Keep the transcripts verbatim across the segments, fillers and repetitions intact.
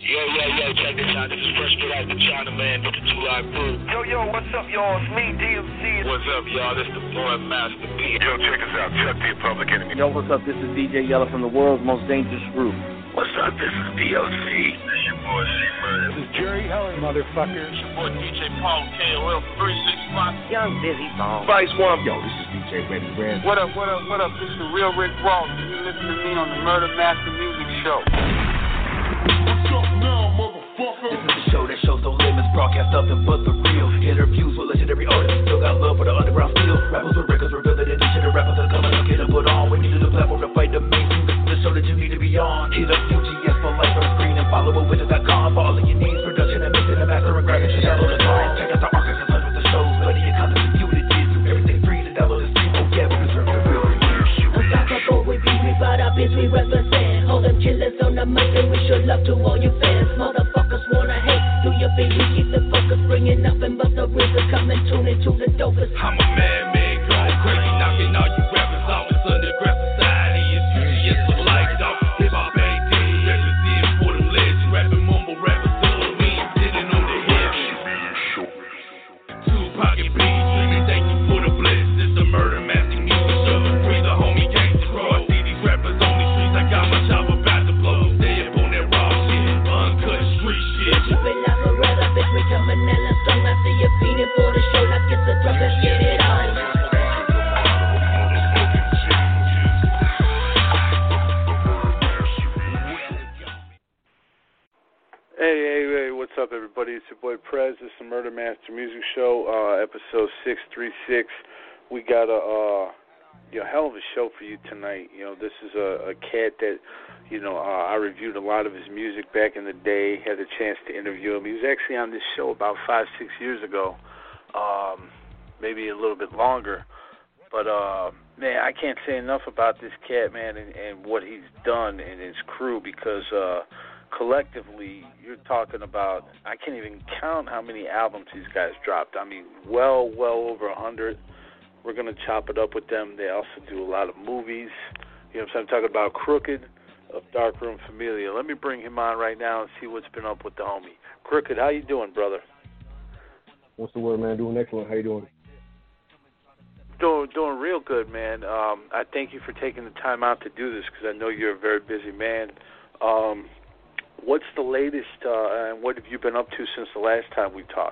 Yo, yo, yo, check this out. This is Fresh Get Out the China Man with the two live crew. Yo, yo, what's up, y'all? It's me, D M C. What's up, y'all? This the boy Master P. Yo, check us out. Chuck the Public Enemy. Yo, what's up? This is D J Yella from the world's most dangerous group. What's up? This is D L C. Hey, your boy C-Murder. This is Jerry Heller, motherfucker. It's your boy D J Paul K O L three six five. Young Busy Bone. Vice One. Yo, this is D J Ready Brand. What up, what up, what up? This is the real Rick Ross. You listen to me on the Murder Master Music Show. What's up now, motherfucker? This is the show that shows no limits, broadcast nothing but the real. Interviews with legendary artists, still got love for the underground steel. Rappers with records revealing the niche, and rappers that come and get them put on. We needed a platform to fight the mainstream. This is the show that you need to be on. Hit up U G S for life on the screen and follow it with dot com for all of your needs. Production and mixing and mastering, graphics and download the song. Check out the archives and hundreds of shows, plenty of content for you to dig through. Everything free to download and stream. Oh yeah, we deserve the real. Unstoppable, we be, we brought up is we represent. Hold them killers on the mic and we show love to all your fans. Motherfuckers wanna hate, do your thing, we keep the focus. Bringing nothing but the rhythm, come and tune into the dopest. I'm a man-made, going crazy, knocking all you rappers off. It's underground society, it's U G S for life, dog. Hip-hop ain't dead, represent for them legends. Rapping mumble rappers, thug, we ain't sitting on the head. Tupac and Biggie, dreaming, thank you for the blessings. It's the Murder Master Music Show. Free the homie gangsters, bro. I see these rappers on the streets, I got my chopper about to blow. Stay up on that raw shit, uncut street shit. Keep it like a red up, bitch, we coming hella strong. I see you feeding for the show, like it's a drug, let's get it on. Hey, hey, hey, what's up, everybody? It's your boy Prez. This is the Murder Master Music Show, uh, episode six thirty-six. We got a, uh, you know, hell of a show for you tonight. You know, this is a, a cat that, you know, uh, I reviewed a lot of his music back in the day, had a chance to interview him. He was actually on this show about five, six years ago, um, maybe a little bit longer. But, uh, man, I can't say enough about this cat, man, and, and what he's done and his crew because, uh, collectively, you're talking about, I can't even count how many albums these guys dropped. I mean, well, well over a hundred. We're going to chop it up with them. They also do a lot of movies. You know what I'm saying? I'm talking about Crooked of Darkroom Familia. Let me bring him on right now and see what's been up with the homie. Crooked, how you doing, brother? What's the word, man? Doing excellent. How you doing? Doing, doing real good, man. Um, I thank you for taking the time out to do this because I know you're a very busy man. Um, What's the latest, uh, and what have you been up to since the last time we talked?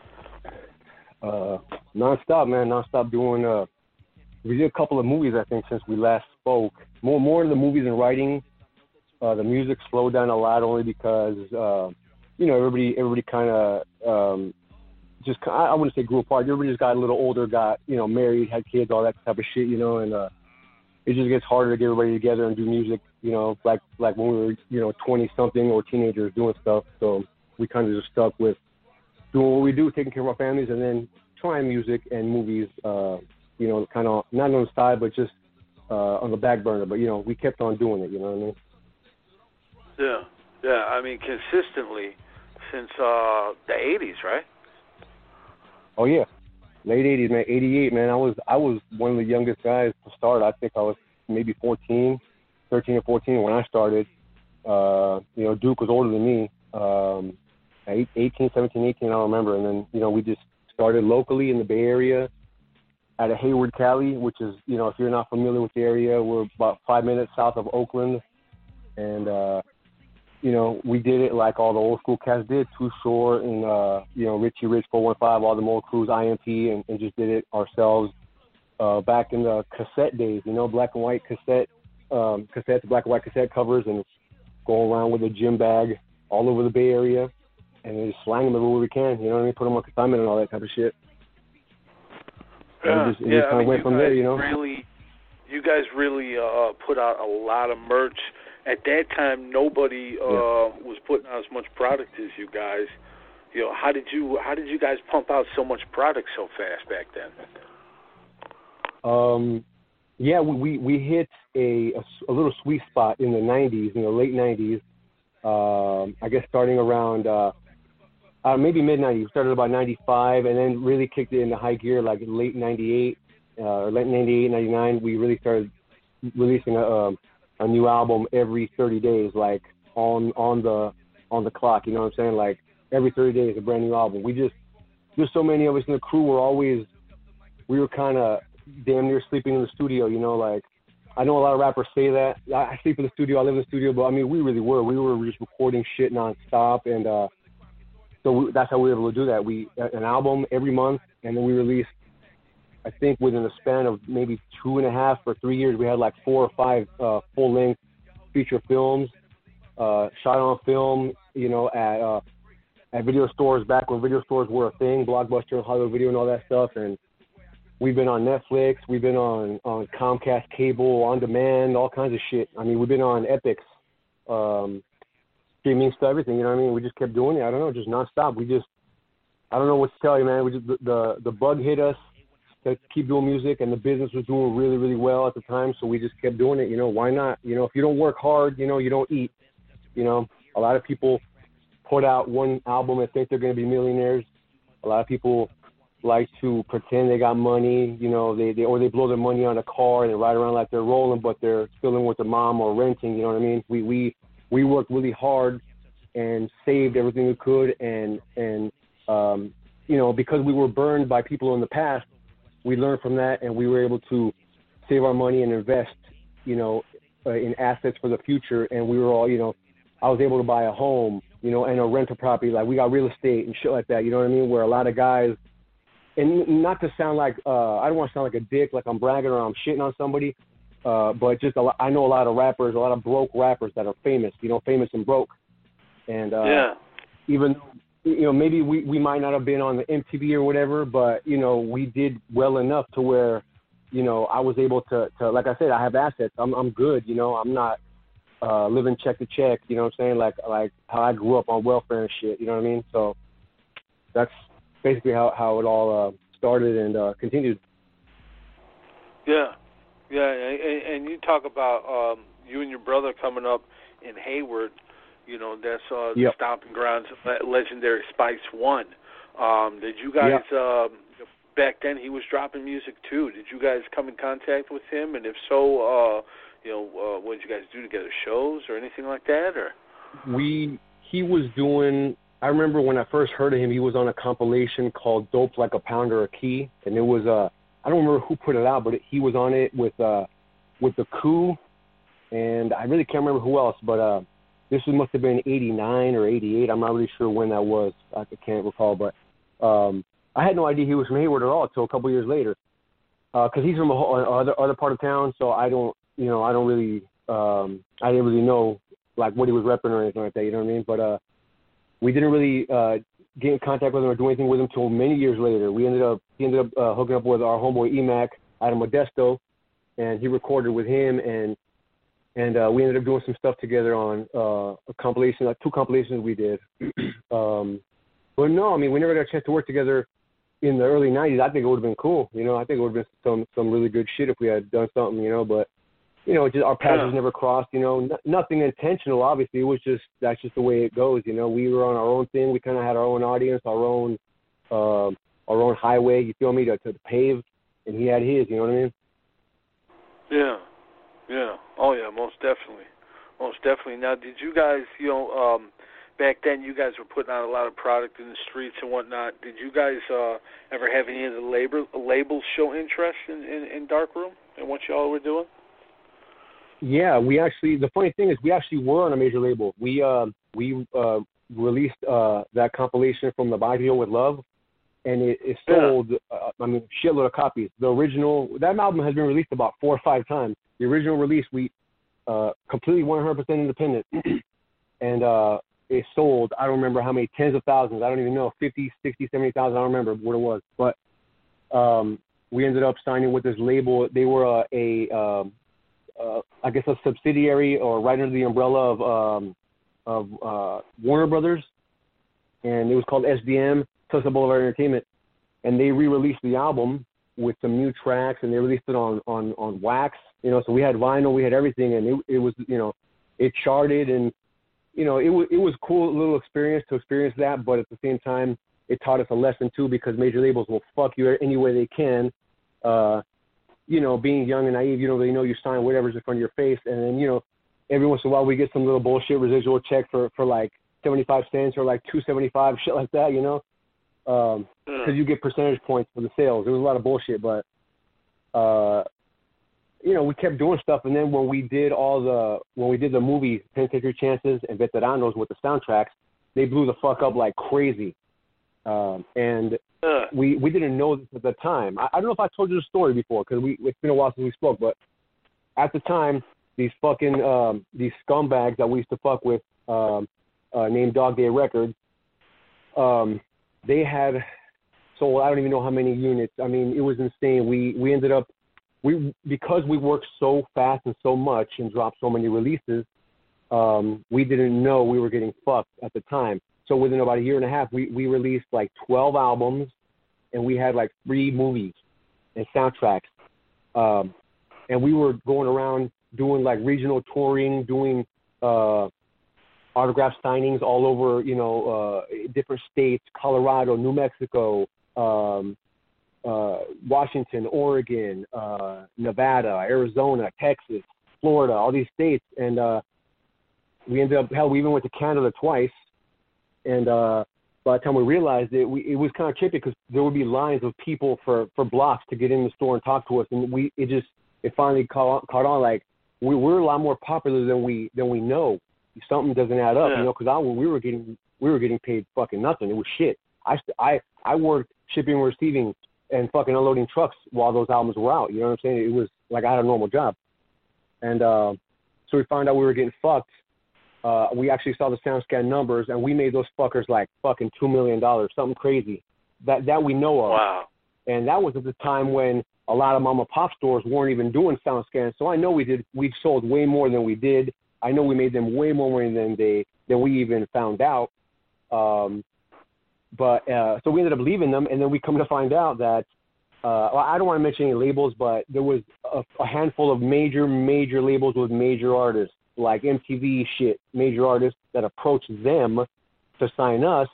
Uh, non-stop, man, non-stop doing, uh, we did a couple of movies, I think, since we last spoke. More more of the movies and writing. Uh, the music slowed down a lot only because, uh, you know, everybody everybody kind of um, just, I, I wouldn't say grew apart. Everybody just got a little older, got, you know, married, had kids, all that type of shit, you know, and uh, it just gets harder to get everybody together and do music, you know, like like when we were, you know, twenty-something or teenagers doing stuff. So we kind of just stuck with doing what we do, taking care of our families, and then trying music and movies, uh, you know, kind of not on the side, but just uh, on the back burner. But, you know, we kept on doing it, you know what I mean? Yeah, yeah. I mean, consistently since uh, the eighties, right? Oh, yeah. Late eighties, man. eighty-eight, man. I was I was one of the youngest guys to start. I think I was maybe fourteen, thirteen or fourteen when I started. Uh, you know, Duke was older than me. Um, eighteen, seventeen, eighteen, I don't remember. And then, you know, we just started locally in the Bay Area at a Hayward, Cali, which is, you know, if you're not familiar with the area, we're about five minutes south of Oakland. And, uh, you know, we did it like all the old school cats did, Too Short and, uh, you know, Richie Rich, four one five, all the old crews, I M P, and, and just did it ourselves uh, back in the cassette days, you know, black and white cassette, um, cassettes, black and white cassette covers, and going around with a gym bag all over the Bay Area and just slang them everywhere we can, you know what I mean, put them on consignment and all that type of shit. Yeah, and it just, it yeah, just I mean, went you from guys there, you know. Really, you guys really uh, put out a lot of merch. At that time, nobody uh, yeah. was putting out as much product as you guys. You know, how did you how did you guys pump out so much product so fast back then? Um, yeah, we we, we hit a, a a little sweet spot in the nineties, in the late nineties. Um, I guess starting around uh, uh, maybe mid nineties. We started about ninety-five, and then really kicked it into high gear like late ninety-eight, uh, late ninety-eight, ninety-nine. We really started releasing a. Um, a new album every thirty days, like on on the on the clock. You know what I'm saying? Like every thirty days, a brand new album. We just there's so many of us in the crew. We're always we were kind of damn near sleeping in the studio. You know, like I know a lot of rappers say that I sleep in the studio, I live in the studio, but I mean we really were. We were just recording shit nonstop, and uh, so we, that's how we were able to do that. We an album every month, and then we released. I think within a span of maybe two and a half or three years, we had like four or five uh, full-length feature films, uh, shot on film, you know, at uh, at video stores back when video stores were a thing, Blockbuster, Hollywood Video, and all that stuff. And we've been on Netflix, we've been on, on Comcast Cable, On Demand, all kinds of shit. I mean, we've been on Epix, um, streaming stuff, everything. You know what I mean? We just kept doing it. I don't know, just nonstop. We just, I don't know what to tell you, man. We just the the, the bug hit us to keep doing music, and the business was doing really, really well at the time, so we just kept doing it. You know, why not? You know, if you don't work hard, you know, you don't eat. You know, a lot of people put out one album and think they're going to be millionaires. A lot of people like to pretend they got money, you know, they, they or they blow their money on a car and they ride around like they're rolling, but they're still in with their mom or renting, you know what I mean? We we we worked really hard and saved everything we could, and, and um, you know, because we were burned by people in the past, we learned from that, and we were able to save our money and invest, you know, uh, in assets for the future. And we were all, you know, I was able to buy a home, you know, and a rental property. Like we got real estate and shit like that. You know what I mean? Where a lot of guys, and not to sound like, uh, I don't want to sound like a dick, like I'm bragging or I'm shitting on somebody, uh, but just a lot, I know a lot of rappers, a lot of broke rappers that are famous, you know, famous and broke. And uh, yeah. even you know, maybe we, we might not have been on the M T V or whatever, but, you know, we did well enough to where, you know, I was able to, to like I said, I have assets. I'm I'm good, you know. I'm not uh, living check to check, you know what I'm saying, like like how I grew up on welfare and shit, you know what I mean? So that's basically how, how it all uh, started and uh, continued. Yeah, yeah, and, and you talk about um, you and your brother coming up in Hayward. You know, that's uh, the yep. stomping grounds of legendary Spice One. Um, did you guys, yep. um, back then he was dropping music too, did you guys come in contact with him? And if so, uh, you know, uh, what did you guys do together, shows or anything like that? Or We, he was doing, I remember when I first heard of him, he was on a compilation called Dope Like a Pound or a Key. And it was, uh, I don't remember who put it out, but it, he was on it with, uh, with the Coup. And I really can't remember who else, but, uh, this must have been eighty-nine or eighty-eight. I'm not really sure when that was. I can't recall. But um, I had no idea he was from Hayward at all until a couple years later. Because uh, he's from a whole, other other part of town, so I don't, you know, I don't really, um, I didn't really know like what he was repping or anything like that. You know what I mean? But uh, we didn't really uh, get in contact with him or do anything with him until many years later. We ended up, he ended up uh, hooking up with our homeboy Emac out of Modesto, and he recorded with him and. And uh, we ended up doing some stuff together on uh, a compilation, like two compilations we did. um, but no, I mean, we never got a chance to work together in the early nineties. I think it would have been cool. You know, I think it would have been some, some really good shit if we had done something, you know. But, you know, just our paths yeah. never crossed, you know. N- nothing intentional, obviously. It was just, that's just the way it goes, you know. We were on our own thing. We kind of had our own audience, our own uh, our own highway, you feel me, to, to pave. And he had his, you know what I mean? Yeah. Yeah. Oh, yeah, most definitely. Most definitely. Now, did you guys, you know, um, back then you guys were putting out a lot of product in the streets and whatnot. Did you guys uh, ever have any of the labor, labels show interest in, in, in Darkroom and what y'all were doing? Yeah, we actually, the funny thing is we actually were on a major label. We uh, we uh, released uh, that compilation from the Bible with Love, and it, it sold, yeah. uh, I mean, shitload of copies. The original, that album has been released about four or five times. The original release, we uh, completely one hundred percent independent, and uh, it sold, I don't remember how many, tens of thousands. I don't even know, fifty, sixty, seventy thousand. I don't remember what it was. But um, we ended up signing with this label. They were uh, a, um, uh, I guess, a subsidiary or right under the umbrella of um, of uh, Warner Brothers, and it was called S D M, Sunset Boulevard Entertainment, and they re-released the album with some new tracks, and they released it on, on, on wax. You know, so we had vinyl, we had everything, and it, it was, you know, it charted, and, you know, it was it was cool little experience to experience that, but at the same time, it taught us a lesson too, because major labels will fuck you any way they can. Uh, you know, being young and naive, you don't really know you sign whatever's in front of your face, and then, you know, every once in a while we get some little bullshit residual check for, for like seventy-five cents or like two seventy-five, shit like that, you know, because um, you get percentage points for the sales. It was a lot of bullshit, but uh, you know, we kept doing stuff, and then when we did all the when we did the movie Penitentiary Chances and Veteranos with the soundtracks, they blew the fuck up like crazy, um, and uh. we we didn't know this at the time. I, I don't know if I told you the story before because we it's been a while since we spoke, but at the time, these fucking um, these scumbags that we used to fuck with, um, uh, named Dog Day Records, um, they had sold I don't even know how many units. I mean, it was insane. We we ended up we because we worked so fast and so much and dropped so many releases. Um, we didn't know we were getting fucked at the time. So within about a year and a half, we we released like twelve albums, and we had like three movies and soundtracks. Um, And we were going around doing like regional touring, doing uh, autograph signings all over, you know, uh, different states, Colorado, New Mexico, um, uh, Washington, Oregon, uh, Nevada, Arizona, Texas, Florida, all these states. And uh, we ended up, hell, we even went to Canada twice. And uh, by the time we realized it, we, it was kind of trippy because there would be lines of people for, for blocks to get in the store and talk to us. And we, it just, it finally caught, caught on. Like we, we're a lot more popular than we than we know. Something doesn't add up, yeah. you know. Because I we were getting we were getting paid fucking nothing. It was shit. I I I worked shipping and receiving and fucking unloading trucks while those albums were out. You know what I'm saying? It was like I had a normal job. And uh, so we found out we were getting fucked. Uh, we actually saw the SoundScan numbers, and we made those fuckers like fucking two million dollars, something crazy that that we know of. Wow. And that was at the time when a lot of mom and pop stores weren't even doing SoundScan. So I know we did. We sold way more than we did. I know we made them way more money than they than we even found out. Um, but uh, so we ended up leaving them, and then we come to find out that uh, well, I don't want to mention any labels, but there was a, a handful of major, major labels with major artists like M T V shit, major artists that approached them to sign us,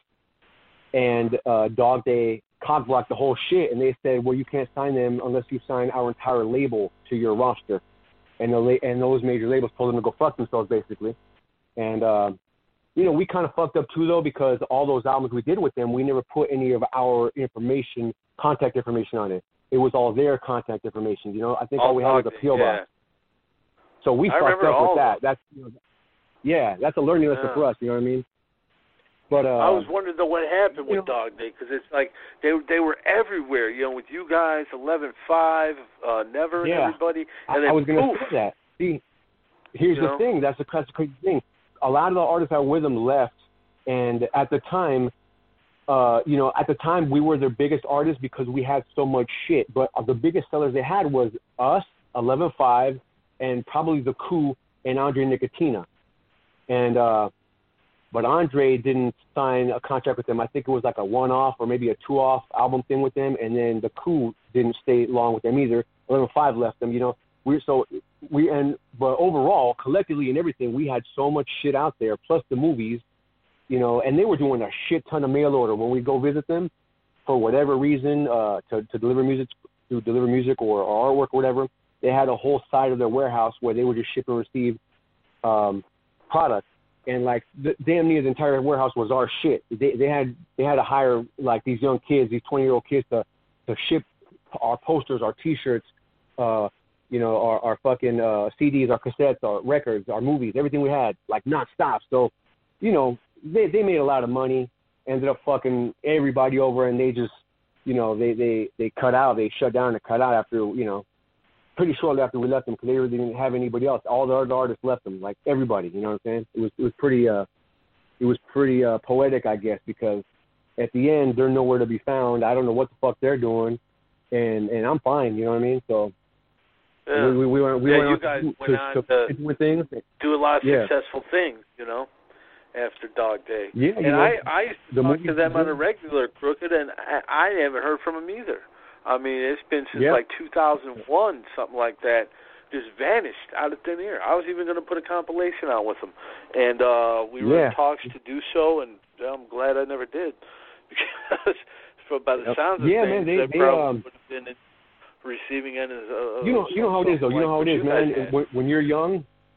and uh, Dog Day cock-blocked the whole shit, and they said, well, you can't sign them unless you sign our entire label to your roster. And the la- and those major labels told them to go fuck themselves, basically. And, uh, you know, we kind of fucked up, too, though, because all those albums we did with them, we never put any of our information, contact information on it. It was all their contact information, you know. I think all, all we had was a P O yeah. box. So we I fucked up with that. Them. That's, you know, yeah, that's a learning lesson yeah. for us, you know what I mean? But, uh, I was wondering though what happened with know, Dog Day because it's like they they were everywhere, you know, with you guys, eleven five, uh, Never, yeah. and everybody. And I, then, I was going to poof, say that. See, here's you the know? thing. That's the, that's the crazy thing. A lot of the artists that were with them left, and at the time, uh, you know, at the time we were their biggest artists because we had so much shit. But the biggest sellers they had was us, eleven five, and probably The Coup and Andre Nicotina. And uh, but Andre didn't sign a contract with them. I think it was like a one-off or maybe a two-off album thing with them. And then The Coup didn't stay long with them either. eleven five left them. You know, we so we and but overall, collectively and everything, we had so much shit out there. Plus the movies, you know, and they were doing a shit ton of mail order when we go visit them for whatever reason uh, to to deliver music to deliver music or, or artwork or whatever. They had a whole side of their warehouse where they would just ship and receive um, products. And like the, damn near the entire warehouse was our shit. They they had they had to hire like these young kids, these twenty year old kids to to ship our posters, our T-shirts, uh, you know, our, our fucking uh, C Ds, our cassettes, our records, our movies, everything we had, like nonstop. So, you know, they they made a lot of money. Ended up fucking everybody over, and they just, you know, they they they cut out. They shut down and cut out after, you know, pretty shortly after we left them because they really didn't have anybody else. All the other artists left them, like everybody. You know what I'm saying? It was it was pretty uh, it was pretty uh, poetic, I guess, because at the end they're nowhere to be found. I don't know what the fuck they're doing, and and I'm fine. You know what I mean? So yeah. we we, we went we yeah, went you on guys to, went on to, to, to things. do a lot of yeah. successful things, you know, after Dog Day. Yeah, and you know, I I used to the talk to them on a good. regular, Crooked, and I, I haven't heard from them either. I mean, it's been since yeah. like two thousand one, something like that. Just vanished out of thin air. I was even going to put a compilation out with them, and uh, we were yeah. in talks to do so, and I'm glad I never did because, for, by the yep. sounds of yeah, things, man, they, they they, probably um, would have been in receiving end. Of, uh, you know, you know how it is, though. You know how it is, man. When, when you're young,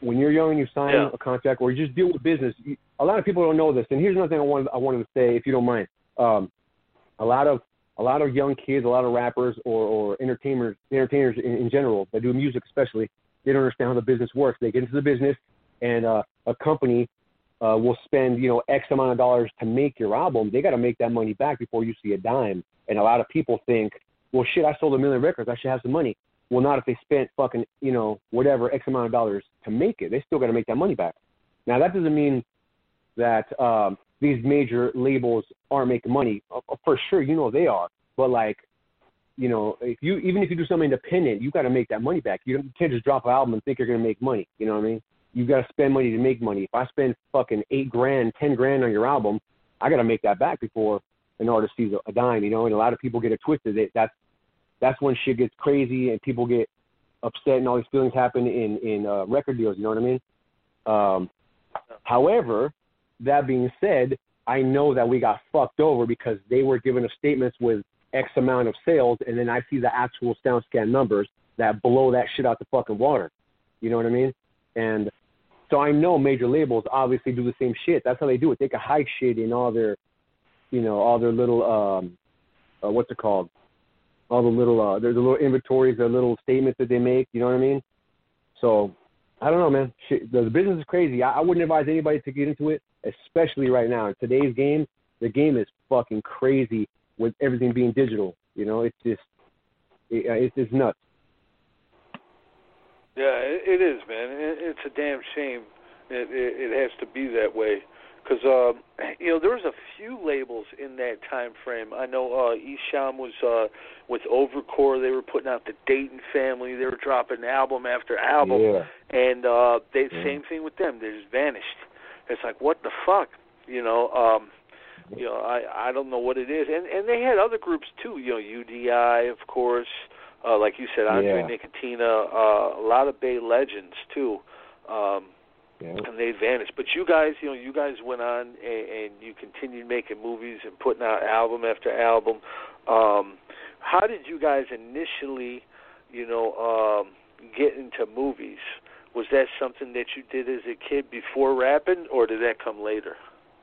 when you're young and you sign yeah. a contract or you just deal with business, you, a lot of people don't know this. And here's another thing I wanted I wanted to say, if you don't mind. Um, a lot of a lot of young kids, a lot of rappers or, or entertainers, entertainers in, in general that do music especially, they don't understand how the business works. They get into the business, and uh, a company uh, will spend you know X amount of dollars to make your album. They got to make that money back before you see a dime. And a lot of people think, well, shit, I sold a million records, I should have some money. Well, not if they spent fucking, you know, whatever X amount of dollars to make it. They still got to make that money back. Now, that doesn't mean that um, these major labels aren't making money. Uh, for sure, you know they are. But, like, you know, if you even if you do something independent, you got to make that money back. You can't just drop an album and think you're going to make money. You know what I mean? You got to spend money to make money. If I spend fucking eight grand, ten grand on your album, I got to make that back before an artist sees a dime, you know, and a lot of people get it twisted. It, that's that's when shit gets crazy and people get upset and all these feelings happen in in uh, record deals. You know what I mean? Um, however, that being said, I know that we got fucked over because they were giving us statements with X amount of sales, and then I see the actual SoundScan numbers that blow that shit out the fucking water. You know what I mean? And so I know major labels obviously do the same shit. That's how they do it. They can hide shit in all their you know, all their little, um, uh, what's it called? All the little, uh, there's the little inventories, the little statements that they make, you know what I mean? So, I don't know, man. Shit, the, the business is crazy. I, I wouldn't advise anybody to get into it, especially right now. In today's game, the game is fucking crazy with everything being digital. You know, it's just, it, it's just nuts. Yeah, it, it is, man. It, it's a damn shame. It, it, it has to be that way. Because, uh, you know, there was a few labels in that time frame. I know uh, Esham was uh, with Overcore. They were putting out the Dayton Family. They were dropping album after album. Yeah. And uh, they yeah. same thing with them. They just vanished. It's like, what the fuck? You know, um, you know, I, I don't know what it is. And and they had other groups, too. You know, U D I, of course. Uh, like you said, Andre yeah. Nicotina. Uh, a lot of Bay legends, too. Um Yeah. And they vanished. But you guys, you know, you guys went on and, and you continued making movies and putting out album after album. Um, how did you guys initially, you know, um, get into movies? Was that something that you did as a kid before rapping, or did that come later?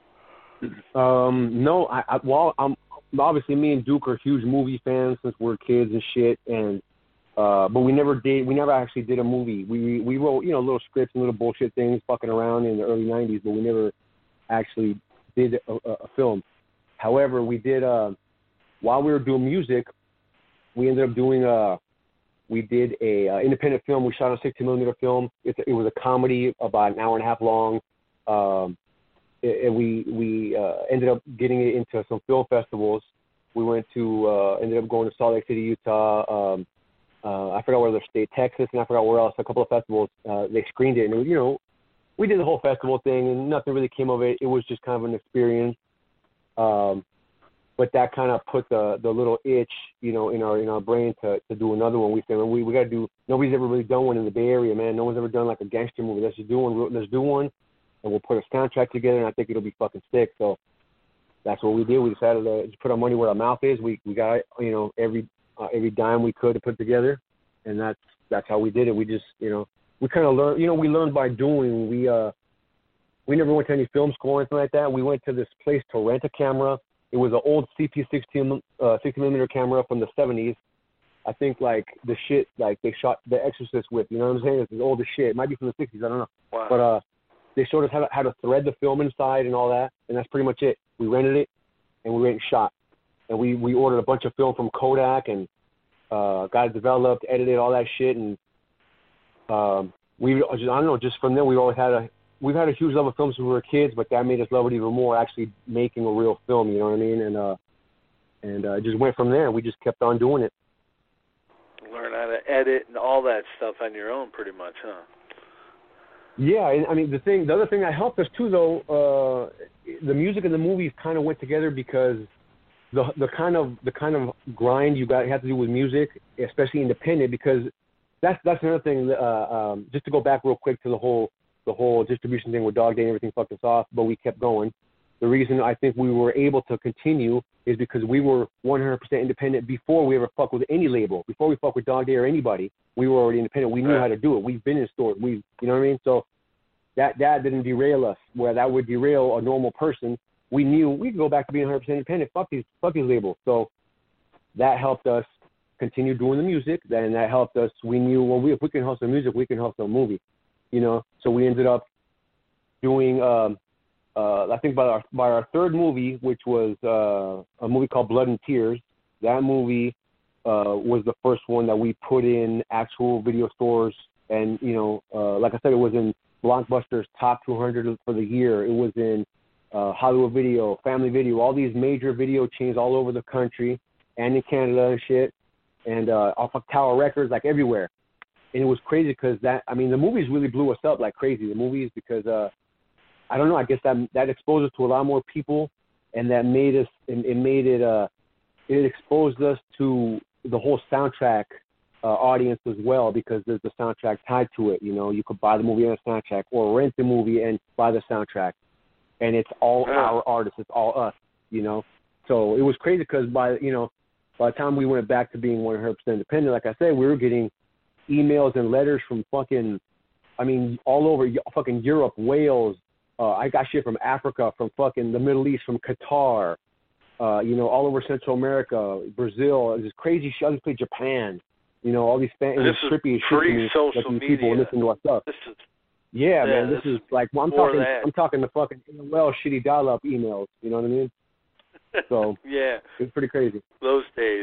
Um, no, I, I well, I'm obviously me and Duke are huge movie fans since we're kids and shit, and. Uh, but we never did. We never actually did a movie. We we wrote you know little scripts and little bullshit things, fucking around in the early nineties. But we never actually did a, a, a film. However, we did. Uh, while we were doing music, we ended up doing a. We did a uh, independent film. We shot a sixty millimeter film. It, it was a comedy about an hour and a half long. Um, and we we uh, ended up getting it into some film festivals. We went to uh, ended up going to Salt Lake City, Utah. Um, Uh, I forgot where the state, Texas, and I forgot where else. A couple of festivals, uh, they screened it, and it was, you know, we did the whole festival thing, and nothing really came of it. It was just kind of an experience. Um, but that kind of put the, the little itch, you know, in our in our brain to, to do another one. We said, well, we we got to do. Nobody's ever really done one in the Bay Area, man. No one's ever done like a gangster movie. Let's just do one. Let's do one, and we'll put a soundtrack together, and I think it'll be fucking sick. So that's what we did. We decided to just put our money where our mouth is. We we got, you know, every. Uh, every dime we could to put together, and that's that's how we did it. We just, you know, we kind of learned, you know, we learned by doing. We uh, we never went to any film school or anything like that. We went to this place to rent a camera. It was an old C P sixteen, uh, sixty millimeter camera from the seventies. I think like the shit like they shot The Exorcist with. You know what I'm saying? It's the oldest shit. It might be from the sixties. I don't know. Wow. But uh, they showed us how to, how to thread the film inside and all that, and that's pretty much it. We rented it, and we went and shot. And we, we ordered a bunch of film from Kodak and uh, got it developed, edited, all that shit. And um, we, just, I don't know, just from there, we always had a, we've had a huge love of films when we were kids, but that made us love it even more, actually making a real film, you know what I mean? And uh, and uh, just went from there. We just kept on doing it. Learn how to edit and all that stuff on your own, pretty much, huh? Yeah, and I mean the thing, the other thing that helped us too, though, uh, the music and the movies kind of went together because the the kind of the kind of grind you got you have to do with music, especially independent, because that's that's another thing. Uh, um, just to go back real quick to the whole the whole distribution thing with Dog Day and everything fucked us off, but we kept going. The reason I think we were able to continue is because we were one hundred percent independent before we ever fucked with any label. Before we fucked with Dog Day or anybody, we were already independent. We knew right. how to do it. We've been in stores. We, you know what I mean? So that that didn't derail us, where that would derail a normal person. We knew we could go back to being one hundred percent independent. Fuck these, fuck these labels. So that helped us continue doing the music. Then that helped us. We knew, well, we, if we can hustle music, we can hustle a movie. You know, so we ended up doing, um, uh, I think by our by our third movie, which was uh, a movie called Blood and Tears. That movie uh, was the first one that we put in actual video stores, and you know, uh, like I said, it was in Blockbuster's top two hundred for the year. It was in uh, Hollywood Video, Family Video, all these major video chains all over the country and in Canada and shit, and uh, off of Tower Records, like everywhere. And it was crazy because that, I mean, the movies really blew us up like crazy. The movies, because uh, I don't know, I guess that that exposed us to a lot more people, and that made us, it, it made it, uh, it exposed us to the whole soundtrack uh, audience as well, because there's the soundtrack tied to it. You know, you could buy the movie and a soundtrack, or rent the movie and buy the soundtrack, and it's all yeah. our artists, it's all us. You know, so it was crazy because by you know, by the time we went back to being one hundred percent independent, like I said, we were getting emails and letters from fucking, I mean, all over fucking Europe, Wales. Uh, I got shit from Africa, from fucking the Middle East, from Qatar, uh, you know, all over Central America, Brazil. This crazy shit. I just played Japan. You know, all these fans. This is pre-social media. People listen to our stuff. This is, yeah, yeah, man. This, this is like, well, I'm talking. That. I'm talking the fucking A O L shitty dial-up emails. You know what I mean? So yeah, it's pretty crazy. Those days.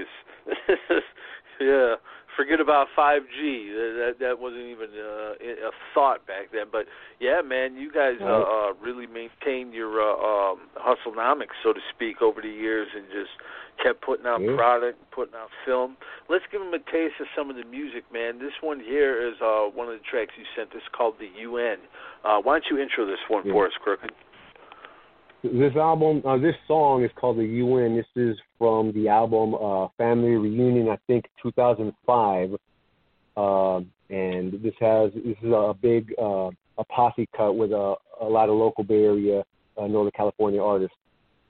Yeah. Forget about five G. That that wasn't even uh, a thought back then. But yeah, man, you guys uh, uh, really maintained your uh, um, hustlenomics, so to speak, over the years, and just kept putting out yeah. product, putting out film. Let's give them a taste of some of the music, man. This one here is uh, one of the tracks you sent us called The U N. Uh, why don't you intro this one yeah. for us, Crooked? This album, uh, this song is called The U N. This is from the album uh, Family Reunion, I think two thousand five. Uh, and this has this is a big uh, a posse cut with a, a lot of local Bay Area, uh, Northern California artists.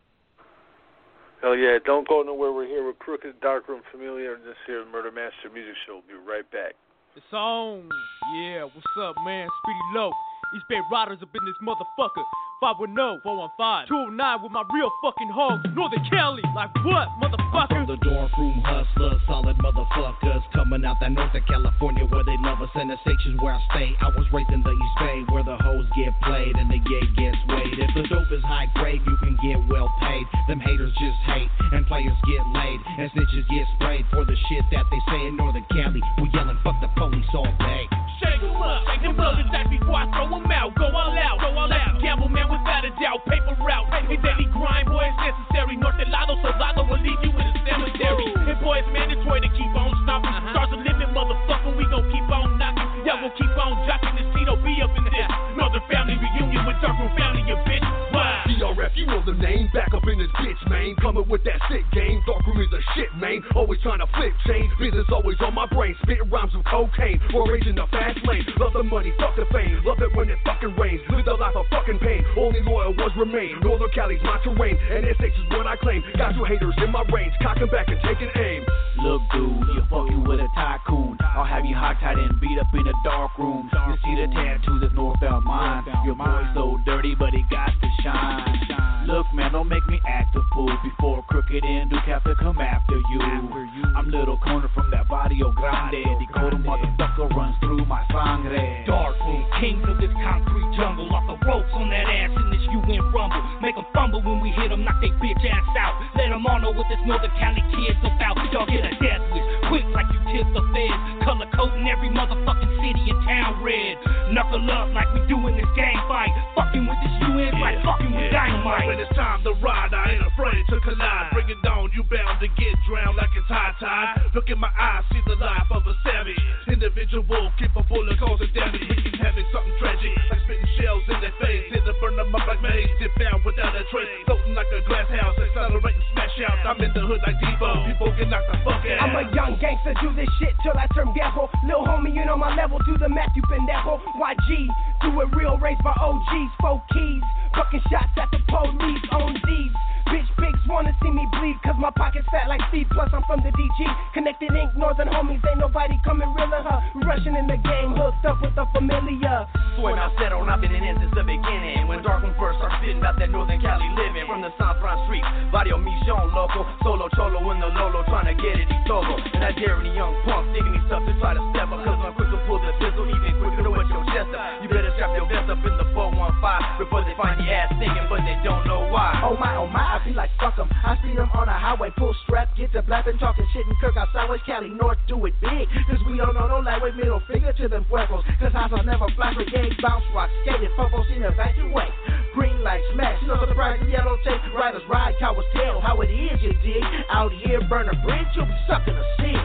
Hell yeah! Don't go nowhere. We're here with Crooked, Darkroom Familiar, and this here Murder Master Music Show. We'll be right back. It's on. Yeah, what's up, man? Speedy Low. East Bay Riders up in this motherfucker. five one zero, four one five, two oh nine with my real fucking hoes. Northern Cali, like what, motherfucker? I'm from the dorm room hustlers, solid motherfuckers. Coming out that Northern California where they love us, and the stations where I stay. I was raised in the East Bay where the hoes get played and the gay gets weighed. If the dope is high grade, you can get well paid. Them haters just hate, and players get laid, and snitches get sprayed for the shit that they say in Northern Cali. We yelling fuck the police all day. Shake them up, shake them up, attack before I throw them out. Go all out, go all out. Gamble man without a doubt, paper route. If daily grind, boy, it's necessary. Norte lado, salado will leave you in a cemetery. And boy, it's mandatory to keep on stopping. Stars a limit, motherfucker, we gon' keep on knocking. Y'all gon' keep on jocking. This Tito be up in this Northern Family Reunion with Darkroom Family, you bitch. Why? D R F, you know the name. Back up in this bitch, man. Coming with that sick game. Darkroom is a shit, man. Always trying to flip change. Business always on my brain. Spit rhymes of cocaine. We're raging the fast lane. Love the money, fuck the fame. Love it when it fucking rains. Live the life of fucking pain. Only loyal ones remain. Northern Cali's my terrain. And S H is what I claim. Got you haters in my range. Cocking back and taking aim. Look, dude, you fucking with a tycoon. I'll have you hogtied and beat up in a dark room. You see the tattoos of Northbound mine. Your boy's so dirty, but he got to shine. Look, man, don't make me act a fool. Before Crooked and Duke have to come after you. I'm little corner from that Barrio Grande. Dakota motherfucker runs through my sangre. Darkroom, kings of this concrete jungle. Off the ropes on that ass in this U N rumble. Make them fumble when we hit them, knock they bitch ass out. Let them all know what this Northern Cali kid's about. Y'all get a death wish, quick like you tip the feds. Color coding every motherfucking city and town red. Knuckle up like we doing this gang fight. Fucking with this U N yeah, like fucking yeah. with dynamite. When it's time to ride, I ain't afraid to collide. Bring it down, you bound to get drowned like it's high tide. Look in my eyes, see the life of a savage. Individual, capable of causing damage. We keep having something tragic, like spitting shells in their face. Hit to burn them up like maze, dip down without a trace. Floating like a glass house, accelerating, smash out. I'm in the hood like Devo, people get knocked the fuck out. I'm a young gangster, do this shit till I turn gamble. Lil homie, you know my level, do the math, you pendejo. Y G, do it real, raised by O Gs, four keys. Fucking shots at the police on Z's. Bitch pigs wanna see me bleed, cause my pocket's fat like Steve, plus I'm from the D G. Connected ink, northern homies, ain't nobody coming realer, huh? Rushing in the game, hooked up with the familiar. Soy Malcero, I've been in since the beginning. When Darkroom first started spitting about that Northern Cali living. From the San Fran streets, Barrio Michon loco. Solo cholo in the Lolo, trying to get it y todo. And I dare any young punk thinking he's tough to try to step up. Cause I'm quick to pull the pistol, even quicker to wet your chest up. You better strap your vest up in the four one five before they find your ass stinking, but they don't know why. Oh my, oh my, I feel like fuck 'em. I see them on a highway, full strap, get to blapping, talking shit in Kirk outside West Cali, North, do it big. Cause we don't know no lightweight, middle finger to them puercos. Cause houses never fly, brigade, bounce, rock, skated, fofos in evacuate. Green light smash, no surprise, yellow tape, riders ride, cowards tell how it is, you dig. Out here, burn a bridge, you'll be sucking a seed.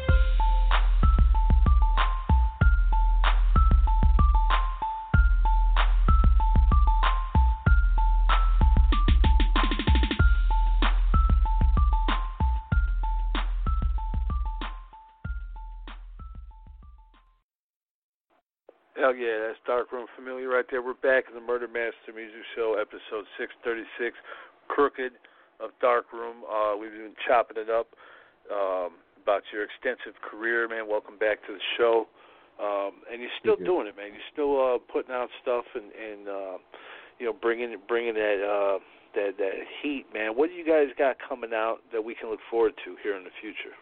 Hell yeah, that's Darkroom Familiar right there. We're back in the Murder Master Music Show, episode six thirty-six, Crooked of Darkroom. Uh, we've been chopping it up um, about your extensive career, man. Welcome back to the show. Um, and you're still doing it, man. You're still uh, putting out stuff and, and uh, you know, bringing bringing that uh, that that heat, man. What do you guys got coming out that we can look forward to here in the future?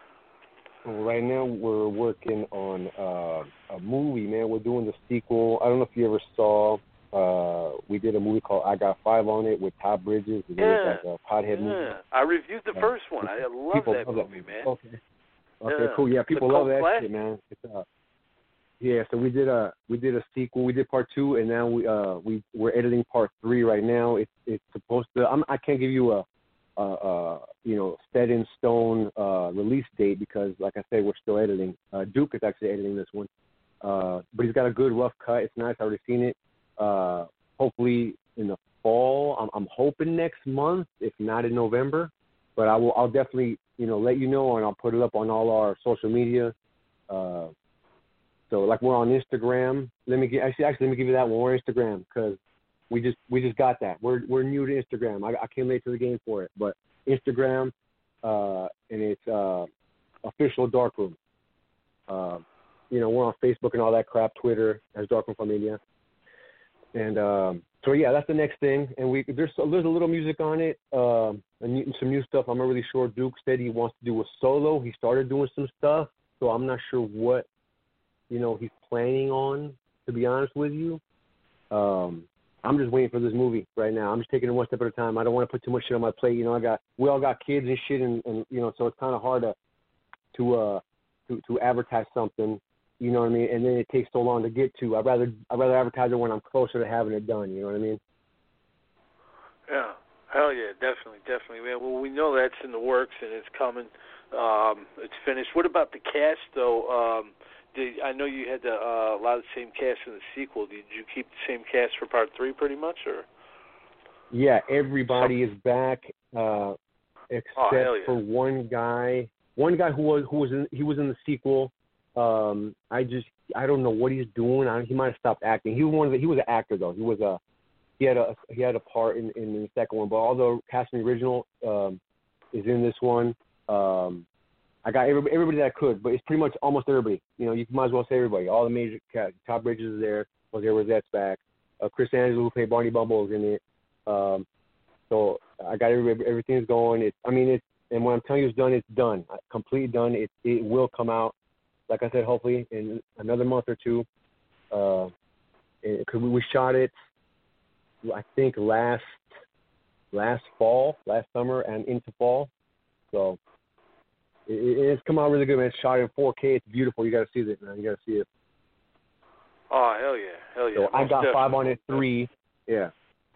Well, right now we're working on uh, a movie, man. We're doing the sequel. I don't know if you ever saw. Uh, we did a movie called I Got Five on it with Todd Bridges. It yeah. was like a pothead yeah. movie. I reviewed the first one. I love people that love movie, that. man. Okay. Okay, yeah. cool. Yeah, people it's love that classic. shit, man. It's, uh, yeah, so we did a we did a sequel. We did part two, and now we uh we we're editing part three right now. It's it's supposed to. I'm, I can't give you a. Uh, uh, you know, set in stone uh, release date because, like I said, we're still editing. Uh, Duke is actually editing this one, uh, but he's got a good rough cut. It's nice. I've already seen it. Uh, hopefully in the fall. I'm, I'm hoping next month, if not in November. But I will. I'll definitely, you know, let you know, and I'll put it up on all our social media. Uh, so, like, we're on Instagram. Let me get actually. Actually, let me give you that one. We're on Instagram because. We just we just got that. We're we're new to Instagram. I, I came late to the game for it, but Instagram, uh, and it's uh, official Darkroom. Uh, you know, we're on Facebook and all that crap. Twitter as Darkroom Familia. And um, so yeah, that's the next thing. And we there's there's a little music on it, um, and some new stuff. I'm not really sure. Duke said he wants to do a solo. He started doing some stuff, so I'm not sure what you know he's planning on. To be honest with you. Um, I'm just waiting for this movie right now. I'm just taking it one step at a time. I don't want to put too much shit on my plate. You know, I got we all got kids and shit, and, and you know, so it's kind of hard to to uh to to advertise something. You know what I mean? And then it takes so long to get to. I'd rather I'd rather advertise it when I'm closer to having it done. You know what I mean? Yeah, hell yeah, definitely, definitely, man. Well, we know that's in the works and it's coming. Um, it's finished. What about the cast though? Um, Did, I know you had the, uh, a lot of the same cast in the sequel. Did you keep the same cast for part three, pretty much, or? Yeah, everybody is back uh, except oh, yeah. for one guy. One guy who was who was in he was in the sequel. Um, I just I don't know what he's doing. I, he might have stopped acting. He was one of the, he was an actor though. He was a he had a he had a part in, in the second one. But although casting original um, is in this one. Um, I got everybody, everybody that I could, but it's pretty much almost everybody. You know, you might as well say everybody. All the major cast. Todd Bridges is there. Jose Rosette's back. Uh, Chris Angelo, who played Barney Bumble, is in it. Um, so I got everybody, everything's going. It's, I mean, it's, and when I'm telling you it's done, it's done. Completely done. It it will come out, like I said, hopefully in another month or two. Uh, because we, we shot it, I think last last fall, last summer, and into fall. So. It's come out really good, man. It's shot in four K. It's beautiful. You got to see it, man. You got to see it. Oh, hell yeah. Hell yeah. So I got five on it, three. Yeah.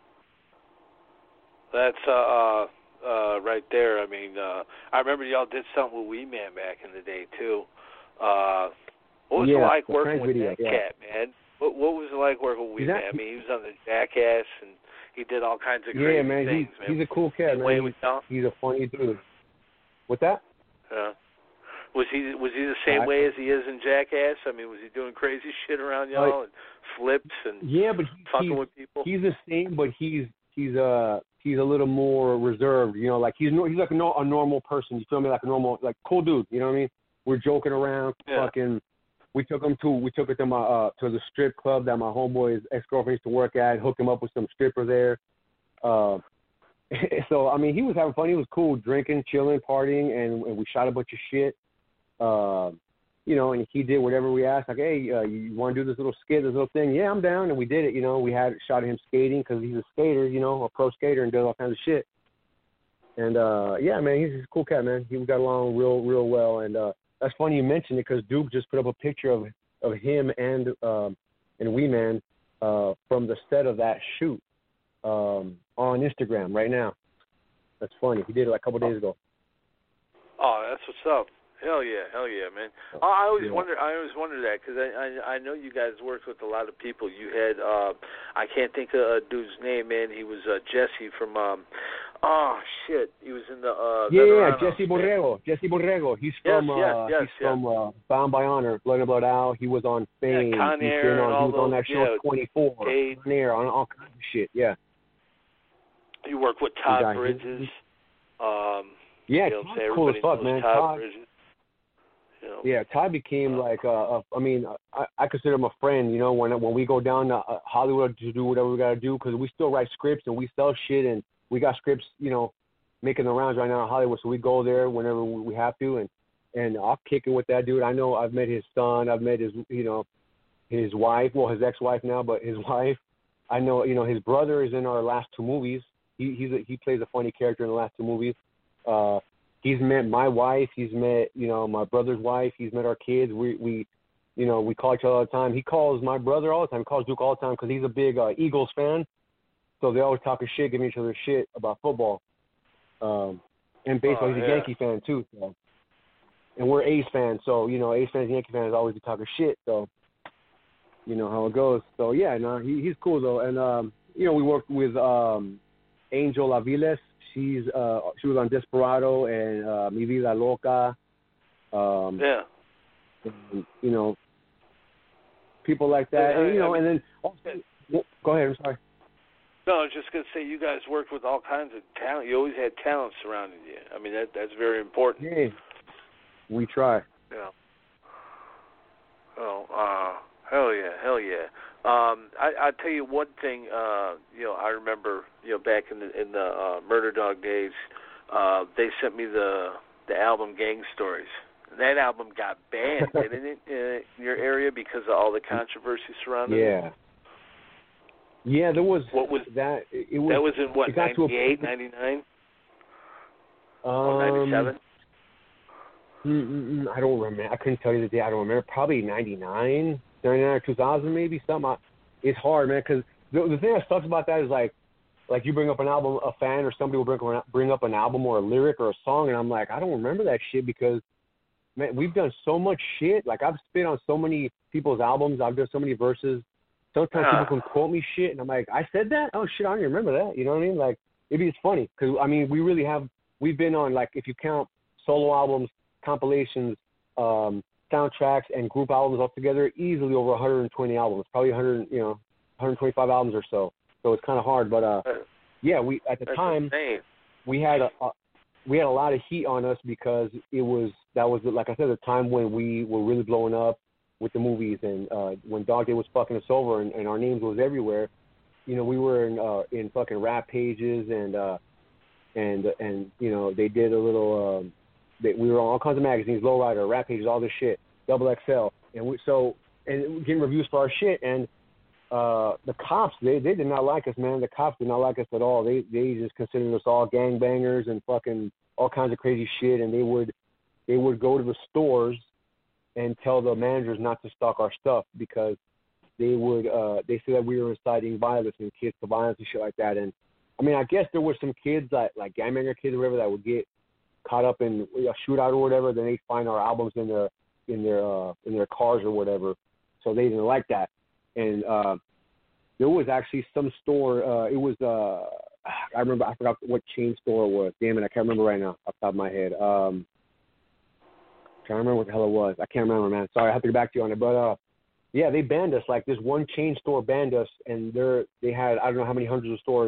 That's uh, uh, uh, right there. I mean, uh, I remember y'all did something with Wee Man back in the day, too. Uh, what was yeah, it like working with video, that yeah. cat, man? What, what was it like working with Wee Man? I mean, he was on the Jackass, and he did all kinds of crazy yeah, man, things, he's, man. He's a cool cat, man. He's, he's a funny dude. What's that? Yeah. Was he was he the same I, way as he is in Jackass? I mean, was he doing crazy shit around y'all uh, and flips and yeah, but he, fucking he's, with people? He's the same, but he's he's uh he's a little more reserved. You know, like he's no, he's like a, no, a normal person. You feel me? Like a normal, like cool dude. You know what I mean? We're joking around, yeah. fucking. We took him to we took it to my uh to the strip club that my homeboy's ex girlfriend used to work at. Hooked him up with some stripper there. Uh, so I mean, he was having fun. He was cool, drinking, chilling, partying, and, and we shot a bunch of shit. Uh, you know, and he did whatever we asked. Like, hey, uh, you want to do this little skit, this little thing? Yeah, I'm down. And we did it. You know, we had shot him skating because he's a skater. You know, a pro skater and does all kinds of shit. And uh, yeah, man, he's a cool cat, man. He got along real, real well. And uh, that's funny you mentioned it because Duke just put up a picture of of him and um, and Wee Man uh, from the set of that shoot um, on Instagram right now. That's funny. He did it like a couple days ago. Oh, that's what's up. Hell yeah, hell yeah, man. I, I always Yeah. wonder, I always wonder that because I, I I know you guys worked with a lot of people. You had, uh, I can't think of a dude's name, man. He was uh, Jesse from, um, oh shit, he was in the. Uh, Yeah, yeah, Veteranos, Jesse Borrego. Jesse Borrego. He's Yes, from yes, uh, yes, he's yes. from uh, Bound by Honor, Blood in Blood Out. He was on Fame. Yeah, Con He's Air been on, and all he was on those, that show yeah, twenty-four. Cade. Con Air, on all kinds of shit. Yeah. You worked with got Todd him. Bridges. Um, Yeah, you know what I'm Todd's saying? cool as Everybody fuck, knows man. Todd Todd- Bridges. You know. Yeah, Todd became like, uh, a, I mean, I, I consider him a friend. You know, when when we go down to uh, Hollywood to do whatever we gotta do, because we still write scripts and we sell shit, and we got scripts, you know, making the rounds right now in Hollywood. So we go there whenever we have to, and and I'll kick it with that dude. I know I've met his son, I've met his, you know, his wife, well, his ex-wife now, but his wife. I know, you know, his brother is in our last two movies. He he's a, he plays a funny character in the last two movies. Uh, He's met my wife. He's met, you know, my brother's wife. He's met our kids. We, we, you know, we call each other all the time. He calls my brother all the time. He calls Duke all the time because he's a big uh, Eagles fan. So they always talking shit, giving each other shit about football. Um, and baseball, Oh, he's a yeah. Yankee fan too. So. And we're A's fans. So, you know, A's fans and Yankee fans always be talking shit. So, you know how it goes. So, yeah, no, he, he's cool, though. And, um, you know, we worked with um, Angel Aviles. She's uh she was on Desperado and uh, Mi Vida Loca. Um, Yeah. and, you know, people like that, Yeah, and you know, I mean- and then also, go ahead. I'm sorry. No, I was just gonna say you guys worked with all kinds of talent. You always had talent surrounding you. I mean that that's very important. Yeah, we try. Yeah. Oh, uh, hell yeah, hell yeah. Um, I I tell you one thing. Uh, you know, I remember you know back in the in the uh, Murder Dog days, uh, they sent me the the album Gang Stories. And that album got banned, didn't it, in your area because of all the controversy surrounding it? Yeah. Yeah, there was. What was that? It was. That was in what, it got to a ninety-eight, point- ninety-nine? Um, Or ninety-seven? mm, mm, mm, I don't remember. I couldn't tell you the day. I don't remember. Probably ninety-nine, ninety-nine or two thousand maybe. Something. I, it's hard, man, because the, the thing that sucks about that is like, like you bring up an album, a fan or somebody will bring up, an- bring up an album or a lyric or a song, and I'm like, I don't remember that shit because, man, we've done so much shit. Like, I've spit on so many people's albums. I've done so many verses. Sometimes Ah. people can quote me shit, and I'm like, I said that? Oh, shit, I don't even remember that. You know what I mean? Like, maybe it's funny because, I mean, we really have, we've been on, like, if you count solo albums, compilations, um, soundtracks, and group albums all together, easily over one hundred twenty albums, probably one hundred, you know, one hundred twenty-five albums or so. So it's kind of hard, but, uh, yeah, we, at the That's time, insane. we had a, a we had a lot of heat on us because it was that was like I said the time when we were really blowing up with the movies and uh, when Dog Day was fucking us over and, and our names was everywhere. You know, we were in uh, in fucking rap pages and uh, and and you know they did a little. Um, they, we were on all kinds of magazines, Lowrider, rap pages, all this shit, Double X L, and we so and getting reviews for our shit and. Uh, the cops, they, they did not like us, man. The cops did not like us at all. They they just considered us all gangbangers and fucking all kinds of crazy shit. And they would they would go to the stores and tell the managers not to stock our stuff because they would uh, they said that we were inciting violence and kids to violence and shit like that. And I mean, I guess there were some kids that like gangbanger kids or whatever that would get caught up in a shootout or whatever. Then they find our albums in their in their uh, in their cars or whatever. So they didn't like that. And uh, there was actually some store. Uh, it was uh, I remember. I forgot what chain store it was. Damn it, I can't remember right now off the top of my head. Um, trying to remember what the hell it was. I can't remember, man. Sorry, I have to get back to you on it. But uh, yeah, they banned us. Like this one chain store banned us, and they're they had I don't know how many hundreds of stores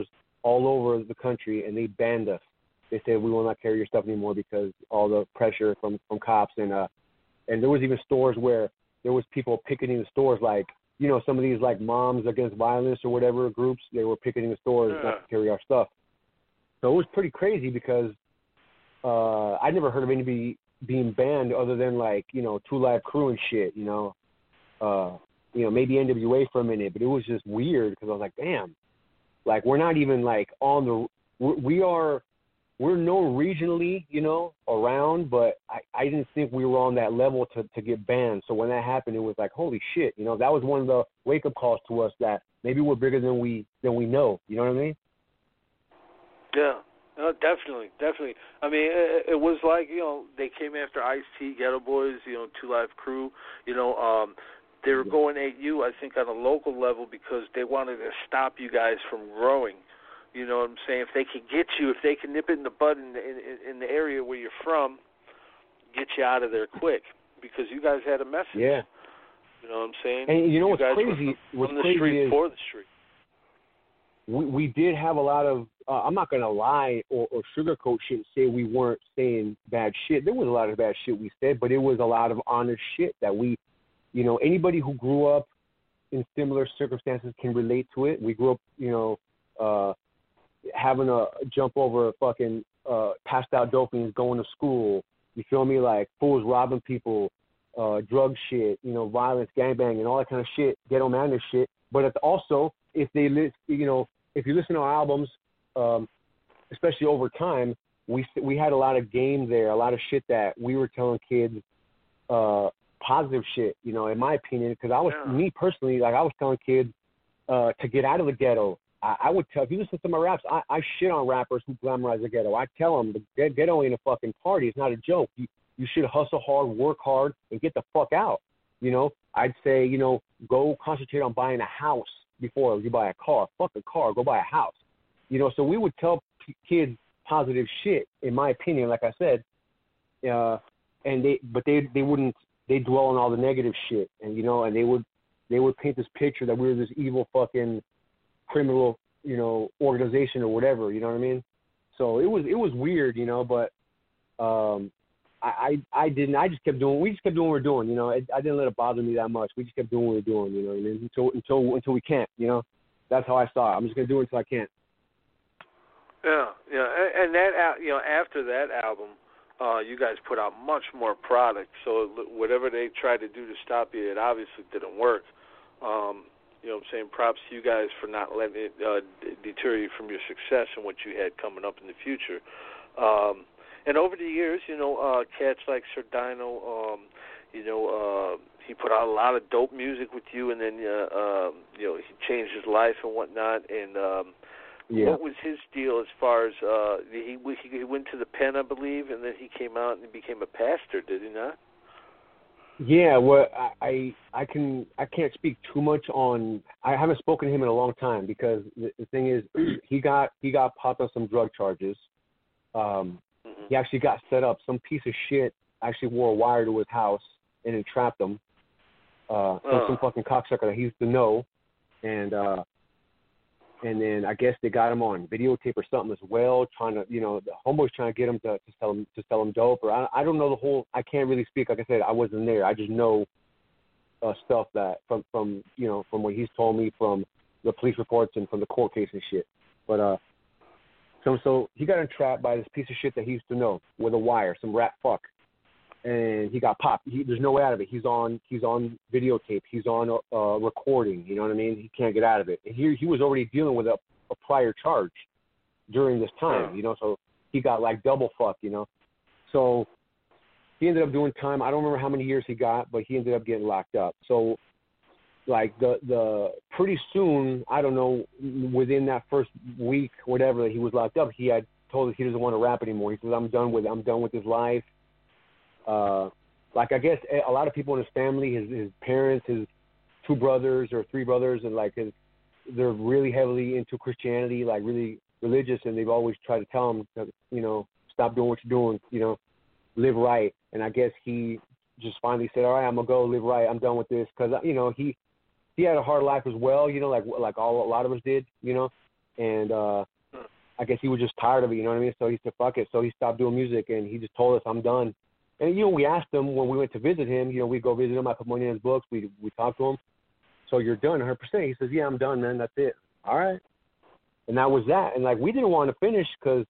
all over the country, and they banned us. They said we will not carry your stuff anymore because all the pressure from, from cops and uh and there was even stores where there was people picketing the stores, like, you know, some of these like Moms Against Violence or whatever groups, they were picketing the stores yeah. not to carry our stuff. So it was pretty crazy because uh I never heard of anybody being banned other than like, you know, Two Live Crew and shit, you know. Uh you know, maybe N W A for a minute, but it was just weird because I was like, damn, like we're not even like on the we're, we are we're known regionally, you know, around, but I, I didn't think we were on that level to, to get banned. So when that happened, it was like, holy shit, you know, that was one of the wake up calls to us that maybe we're bigger than we than we know. You know what I mean? Yeah. No, definitely, definitely. I mean, it, it was like, you know, they came after Ice-T, Ghetto Boys, you know, Two Live Crew. You know, um, they were going at you, I think, on a local level because they wanted to stop you guys from growing. You know what I'm saying? If they could get you, if they can nip it in the bud in the, in, in the area where you're from, get you out of there quick because you guys had a message. Yeah. You know what I'm saying? And you know you what's guys crazy? Were what's from the crazy street is for the street. We, we did have a lot of, uh, I'm not going to lie or, or sugarcoat shit and say we weren't saying bad shit. There was a lot of bad shit we said, but it was a lot of honest shit that we, you know, anybody who grew up in similar circumstances can relate to it. We grew up, you know, uh, having a jump over a fucking uh, passed out dopies going to school. You feel me? Like fools robbing people, uh, drug shit, you know, violence, gangbanging, all that kind of shit, ghetto madness shit. But it's also, if they list, you know, if you listen to our albums, um, especially over time, we we had a lot of game there, a lot of shit that we were telling kids, uh, positive shit, you know, in my opinion, because I was, yeah. me personally, like I was telling kids uh, to get out of the ghetto. I, I would tell, if you listen to my raps, I, I shit on rappers who glamorize the ghetto. I tell them the ghetto ain't a fucking party. It's not a joke. You, you should hustle hard, work hard, and get the fuck out. You know, I'd say, you know, go concentrate on buying a house before you buy a car. Fuck a car, go buy a house. You know, so we would tell p- kids positive shit, in my opinion, like I said, uh, and they, but they, they wouldn't, they dwell on all the negative shit, and you know, and they would, they would paint this picture that we were this evil fucking criminal, you know, organization or whatever, you know what I mean? So it was, it was weird, you know, but um, I, I, I didn't, I just kept doing, we just kept doing what we were doing, you know, I, I didn't let it bother me that much. We just kept doing what we were doing, you know what I mean? Until, until, until we can't, you know, that's how I saw it. I'm just going to do it until I can't. Yeah, yeah, and, and that, you know, after that album, uh, you guys put out much more product. So whatever they tried to do to stop you, it obviously didn't work. Um, you know what I'm saying? Props to you guys for not letting it uh, deter you from your success and what you had coming up in the future. Um, and over the years, you know, uh, cats like Sir Dino, um, you know, uh, he put out a lot of dope music with you, and then, uh, uh, you know, he changed his life and whatnot. And um, yeah. What was his deal as far as uh, he he went to the pen, I believe, and then he came out and became a pastor, did he not? Yeah, well, I, I I can I can't speak too much on. I haven't spoken to him in a long time because the, the thing is, he got he got popped on some drug charges. Um, mm-hmm. He actually got set up. Some piece of shit actually wore a wire to his house and entrapped him. Uh, some, uh. some fucking cocksucker that he used to know, and uh, and then I guess they got him on videotape or something as well, trying to, you know, the homeboys trying to get him to, to sell him to sell him dope, or I, I don't know the whole. I can't really speak. Like I said, I wasn't there. I just know uh, stuff that from from you know from what he's told me from the police reports and from the court case and shit. But uh, so so he got entrapped by this piece of shit that he used to know with a wire, some rat fuck, and he got popped. He, there's no way out of it. He's on he's on videotape. He's on a, a recording. You know what I mean? He can't get out of it. And he he was already dealing with a, a prior charge during this time. You know, so he got like double fuck. You know, so he ended up doing time. I don't remember how many years he got, but he ended up getting locked up. So like the the pretty soon, I don't know, within that first week, whatever that he was locked up, he had told us he doesn't want to rap anymore. He says, I'm done with it. I'm done with his life. Uh, like I guess a lot of people in his family, his, his parents, his two brothers or three brothers, and like his, they're really heavily into Christianity, like really religious, and they've always tried to tell him, that, you know, stop doing what you're doing, you know, live right. And I guess he just finally said, all right, I'm gonna go live right. I'm done with this, because you know he he had a hard life as well, you know, like like all a lot of us did, you know, and uh, guess he was just tired of it, you know what I mean? So he said, fuck it. So he stopped doing music, and he just told us, I'm done. And, you know, we asked him when we went to visit him, you know, we go visit him, I put money in his books, we we talked to him. So you're done, one hundred percent. He says, yeah, I'm done, man, that's it. All right. And that was that. And, like, we didn't want to finish because,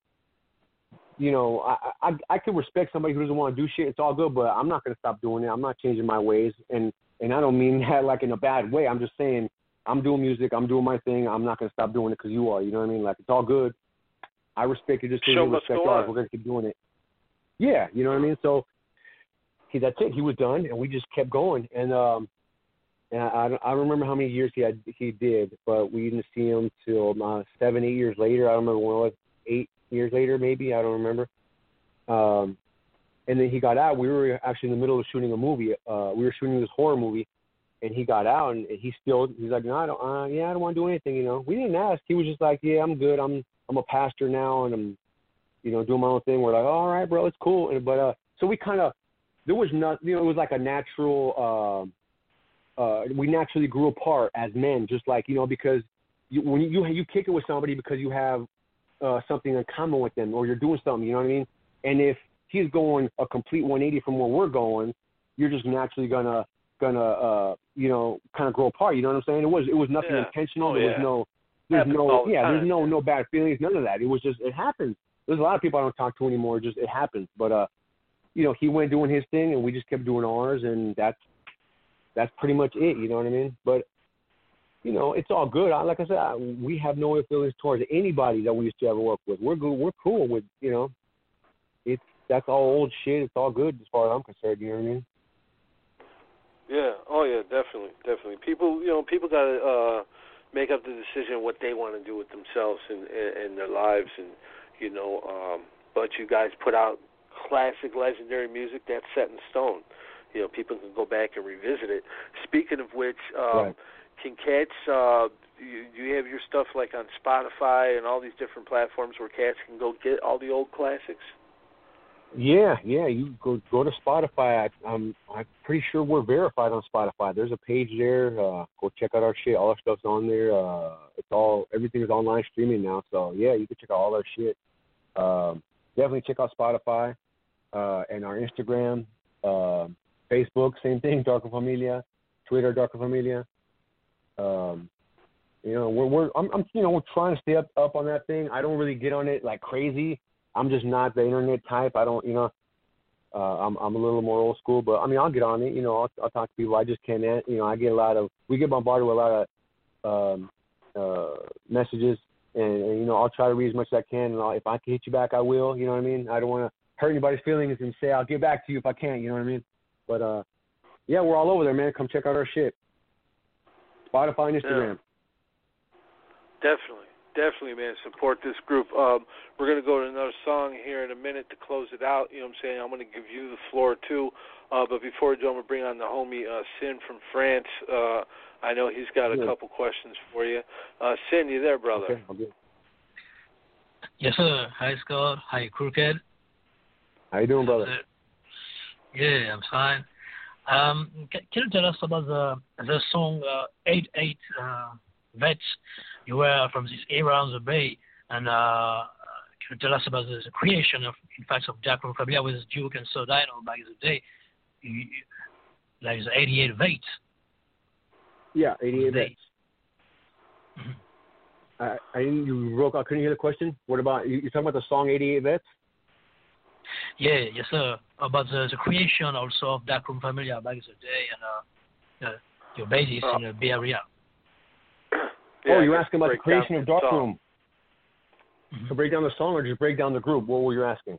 you know, I, I I could respect somebody who doesn't want to do shit. It's all good, but I'm not going to stop doing it. I'm not changing my ways. And, and I don't mean that, like, in a bad way. I'm just saying I'm doing music. I'm doing my thing. I'm not going to stop doing it because you are. You know what I mean? Like, it's all good. I respect your decision. Respect ours. We're going to keep doing it. Yeah, you know what I mean? So he, that's it. He was done, and we just kept going. And um, and I, I, I remember how many years he had he did, but we didn't see him till uh, seven, eight years later. I don't remember when it was. Eight years later, maybe. I don't remember. Um, and then he got out. We were actually in the middle of shooting a movie. Uh, we were shooting this horror movie, and he got out, and he still, he's like, no, I don't, uh, yeah, I don't want to do anything, you know. We didn't ask. He was just like, yeah, I'm good. I'm I'm a pastor now, and I'm, you know, doing my own thing. We're like, all right, bro, it's cool. And, but uh, so we kind of, there was not, you know, it was like a natural, uh, uh, we naturally grew apart as men, just like, you know, because you, when you you kick it with somebody because you have uh, something in common with them, or you're doing something, you know what I mean? And if he's going a complete one eighty from where we're going, you're just naturally gonna gonna uh, you know, kind of grow apart. You know what I'm saying? It was it was nothing yeah. intentional. Oh, there yeah. was no there's Happens no the yeah time. there's no no bad feelings, none of that. It was just it happens. There's a lot of people I don't talk to anymore. Just it happens. But uh, you know, he went doing his thing, and we just kept doing ours, and that's that's pretty much it. You know what I mean? But you know, it's all good. I, like I said, I, we have no ill feelings towards anybody that we used to ever work with. We're good. We're cool with, you know, it's that's all old shit. It's all good as far as I'm concerned. You know what I mean? Yeah. Oh yeah. Definitely. Definitely. People, you know, people got to uh, make up the decision what they want to do with themselves and, and, and their lives, and you know. Um, but you guys put out classic, legendary music that's set in stone. You know, people can go back and revisit it. Speaking of which. Um, right. Can cats, uh, you, you have your stuff like on Spotify and all these different platforms where cats can go get all the old classics? Yeah, yeah. You go go to Spotify. I, I'm I'm pretty sure we're verified on Spotify. There's a page there. Uh, go check out our shit. All our stuff's on there. Uh, it's all everything is online streaming now. So yeah, you can check out all our shit. Um, definitely check out Spotify uh, and our Instagram, uh, Facebook. Same thing. Darko Familia. Twitter. Darko Familia. Um, you know, we're, we're I'm, I'm, you know, we're trying to stay up, up on that thing. I don't really get on it like crazy. I'm just not the internet type. I don't, you know, uh, I'm, I'm a little more old school, but I mean, I'll get on it. You know, I'll, I'll talk to people. I just can't, you know, I get a lot of, we get bombarded with a lot of um, uh, messages, and, and you know, I'll try to read as much as I can. And I'll, if I can hit you back, I will. You know what I mean? I don't want to hurt anybody's feelings and say I'll get back to you if I can. You know what I mean? But uh, yeah, we're all over there, man. Come check out our shit. Spotify and Instagram. Yeah. Definitely. Definitely, man. Support this group. Um, we're going to go to another song here in a minute to close it out. You know what I'm saying? I'm going to give you the floor, too. Uh, but before we do, I'm going to bring on the homie uh, Sin from France. Uh, I know he's got a yeah. couple questions for you. Uh, Sin, you there, brother? Okay, I'll do it. Yes, sir. Hi, Scott. Hi, Crooked. How you doing, brother? Yeah, I'm fine. Um, can, can you tell us about the the song uh, eight eight uh, Vets? You were from this era on the Bay, and uh, can you tell us about the, the creation of, in fact, of Darko Familia with Duke and So Dino back in the day? You, you, like the eighty-eight Vets. Yeah, eighty-eight Vets. Mm-hmm. I, I didn't, you broke out. Couldn't hear the question. What about you? You talking about the song eighty-eight Vets? Yeah, yes, sir. About the, the creation also of Darko Familia back in the day, and uh, uh, your basis oh. in the Bay Area. Yeah, oh, you're asking about the creation of Dark song. Room. Mm-hmm. To break down the song, or just break down the group? What were you asking?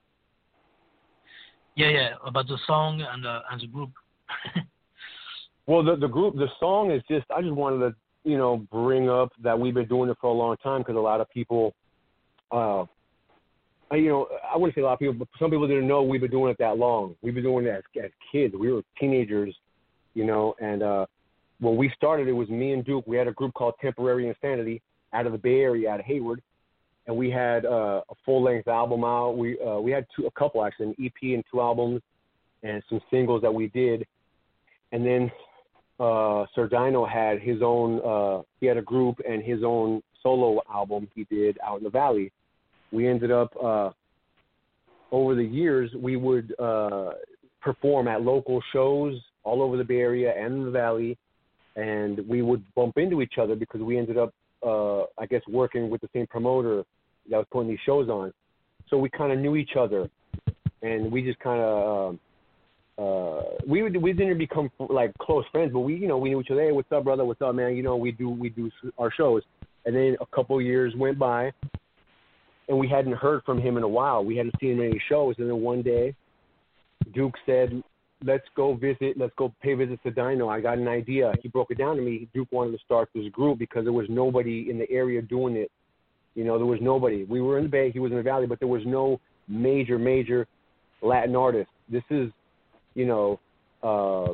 Yeah, yeah, about the song and uh, and the group. Well, the the group, the song is just. I just wanted to, you know, bring up that we've been doing it for a long time because a lot of people. Uh, You know, I wouldn't say a lot of people, but some people didn't know we've been doing it that long. We've been doing it as, as kids. We were teenagers, you know, and uh, when we started, it was me and Duke. We had a group called Temporary Insanity out of the Bay Area, out of Hayward, and we had uh, a full-length album out. We uh, we had two, a couple, actually, an E P and two albums and some singles that we did. And then uh, Sir Dino had his own, uh, he had a group and his own solo album he did out in the Valley. we ended up uh, over the years we would uh, perform at local shows all over the Bay Area and in the Valley, and we would bump into each other because we ended up, uh, I guess, working with the same promoter that was putting these shows on. So we kind of knew each other, and we just kind of. Uh, Uh, we would, we didn't become like close friends, but we, you know, we knew each other. Hey, what's up, brother? What's up, man? You know, we do, we do our shows. And then a couple of years went by, and we hadn't heard from him in a while. We hadn't seen him in any shows. And then one day, Duke said, "Let's go visit. Let's go pay visits to Dino. I got an idea." He broke it down to me. Duke wanted to start this group because there was nobody in the area doing it. You know, there was nobody. We were in the Bay. He was in the Valley, but there was no major, major Latin artist. This is. You know, uh,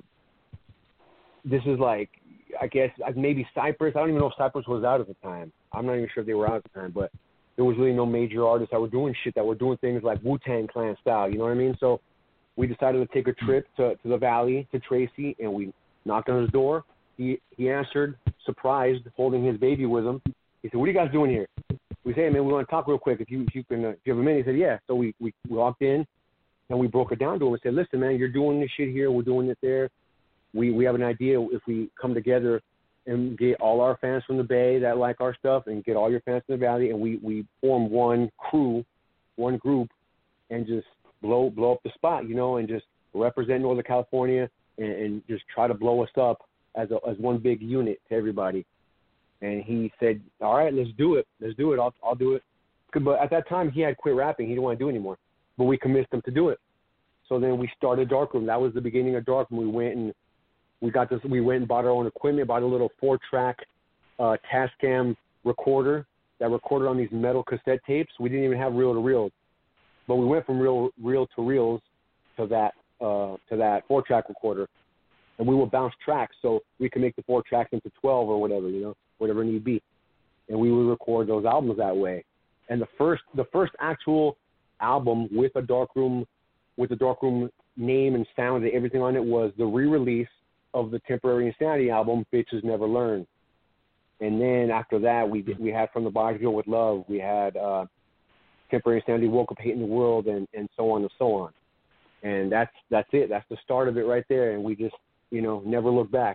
this is like, I guess, maybe Cypress. I don't even know if Cypress was out at the time. I'm not even sure if they were out at the time, but there was really no major artists that were doing shit, that were doing things like Wu-Tang Clan style, you know what I mean? So we decided to take a trip to, to the Valley, to Tracy, and we knocked on his door. He he answered, surprised, holding his baby with him. He said, "What are you guys doing here?" We said, "Hey, man, we want to talk real quick. If you if you can, uh, if you have a minute." He said, "Yeah." So we, we walked in. And we broke it down to him and said, "Listen, man, you're doing this shit here. We're doing it there. We we have an idea if we come together and get all our fans from the Bay that like our stuff and get all your fans from the Valley, and we, we form one crew, one group, and just blow blow up the spot, you know, and just represent Northern California and, and just try to blow us up as a, as one big unit to everybody." And he said, "All right, let's do it. Let's do it. I'll I'll do it." But at that time, he had quit rapping. He didn't want to do it anymore. But we convinced him to do it. So then we started Darkroom. That was the beginning of Darkroom. We went and we got this. We went and bought our own equipment. Bought a little four-track uh, Tascam recorder that recorded on these metal cassette tapes. We didn't even have reel-to-reels, but we went from reel reel to reels to that uh, to that four-track recorder, and we would bounce tracks so we could make the four tracks into twelve or whatever, you know, whatever need be, and we would record those albums that way. And the first the first actual album with a Darkroom, with the Darkroom name and sound and everything on it was the re-release of the Temporary Insanity album, Bitches Never Learn. And then after that, we did, we had From the Body Go with Love, we had uh, Temporary Insanity, Woke Up Hating the World, and, and so on and so on. And that's that's it. That's the start of it right there. And we just, you know, never look back.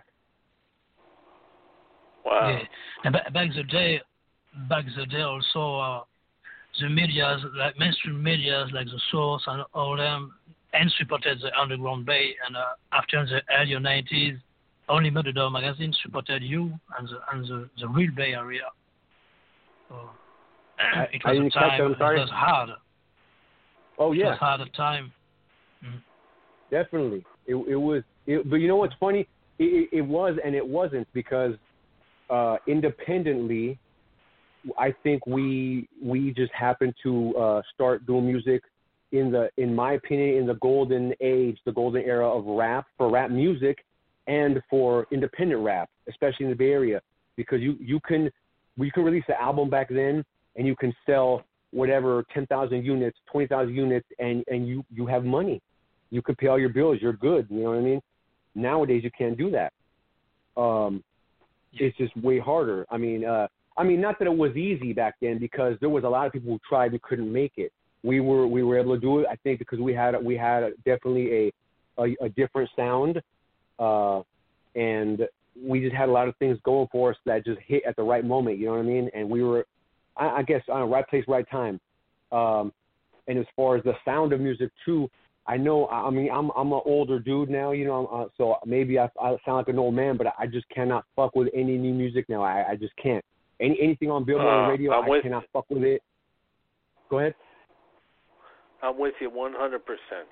Wow. Yeah. And back, back the day, back the day also. Uh, The medias, like mainstream medias, like The Source and all them, and supported the Underground Bay. And uh, after the early nineties, only Murder Dog magazine supported you and the and the, the real Bay Area. So, I, it I was didn't a time. catch that, I'm sorry. It was hard. Oh yeah, it was hard time. Mm. Definitely. It it was. It, but you know what's funny? It, it was and it wasn't, because uh, independently, I think we we just happened to uh, start doing music in the, in my opinion, in the golden age, the golden era of rap, for rap music and for independent rap, especially in the Bay Area, because you, you can we can release an album back then and you can sell whatever ten thousand units, twenty thousand units, and, and you, you have money. You can pay all your bills. You're good. You know what I mean? Nowadays you can't do that. Um, it's just way harder. I mean, uh, I mean, not that it was easy back then, because there was a lot of people who tried and couldn't make it. We were we were able to do it, I think, because we had we had definitely a a, a different sound, uh, and we just had a lot of things going for us that just hit at the right moment. You know what I mean? And we were, I, I guess, on the right place, right time. Um, and as far as the sound of music too, I know. I mean, I'm I'm an older dude now, you know, uh, so maybe I, I sound like an old man, but I just cannot fuck with any new music now. I, I just can't. Any anything on Billboard uh, radio, I'm I cannot fuck with it. Go ahead. I'm with you one hundred percent.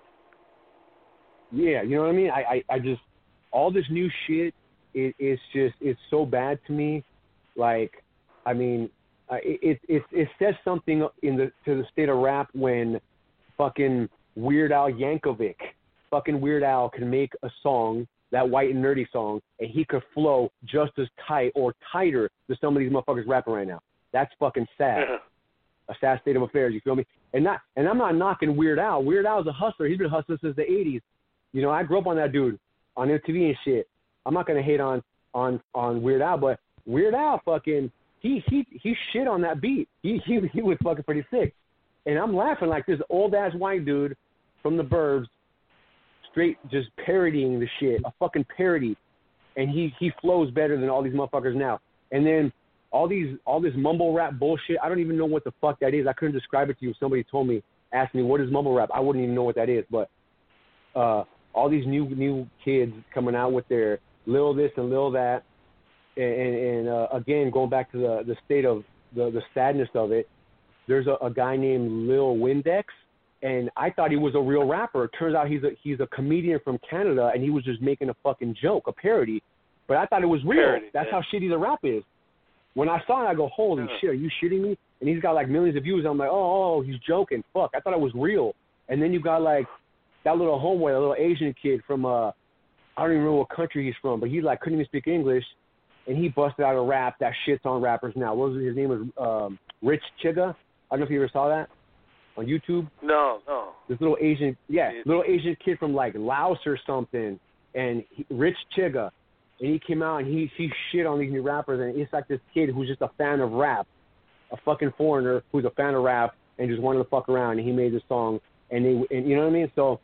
Yeah, you know what I mean? I, I, I just, all this new shit, it, it's just, it's so bad to me. Like, I mean, uh, it, it, it says something in the, to the state of rap when fucking Weird Al Yankovic, fucking Weird Al can make a song, that white and nerdy song, and he could flow just as tight or tighter than some of these motherfuckers rapping right now. That's fucking sad. A sad state of affairs, you feel me? And not, and I'm not knocking Weird Al. Weird Al's a hustler. He's been hustling since the eighties. You know, I grew up on that dude, on M T V and shit. I'm not gonna hate on on on Weird Al, but Weird Al fucking he he he shit on that beat. He he he was fucking pretty sick. and I'm laughing like this old ass white dude from the burbs, straight just parodying the shit, a fucking parody, and he he flows better than all these motherfuckers now. And then all these all this mumble rap bullshit, I don't even know what the fuck that is. I couldn't describe it to you. If somebody told me, asked me what is mumble rap, I wouldn't even know what that is. But uh, all these new new kids coming out with their little this and little that, and, and uh, again going back to the the state of the the sadness of it. There's a, a guy named Lil Windex, and I thought he was a real rapper. It turns out he's a he's a comedian from Canada, and he was just making a fucking joke, a parody. But I thought it was real. Parody, That's yeah. how shitty the rap is. When I saw it, I go, holy yeah. shit, are you shitting me? And he's got like millions of views. I'm like, oh, oh, he's joking. Fuck, I thought it was real. And then you got like that little homeboy, a little Asian kid from, uh, I don't even know what country he's from, but he like couldn't even speak English. And he busted out a rap that shits on rappers now. What was his name? Was um, Rich Chiga. I don't know if you ever saw that on YouTube. No, no. This little Asian, yeah, little Asian kid from like Laos or something, and he, Rich Chiga, and he came out and he he shit on these new rappers, and it's like this kid who's just a fan of rap, a fucking foreigner who's a fan of rap and just wanted to fuck around, and he made this song, and they, and you know what I mean? So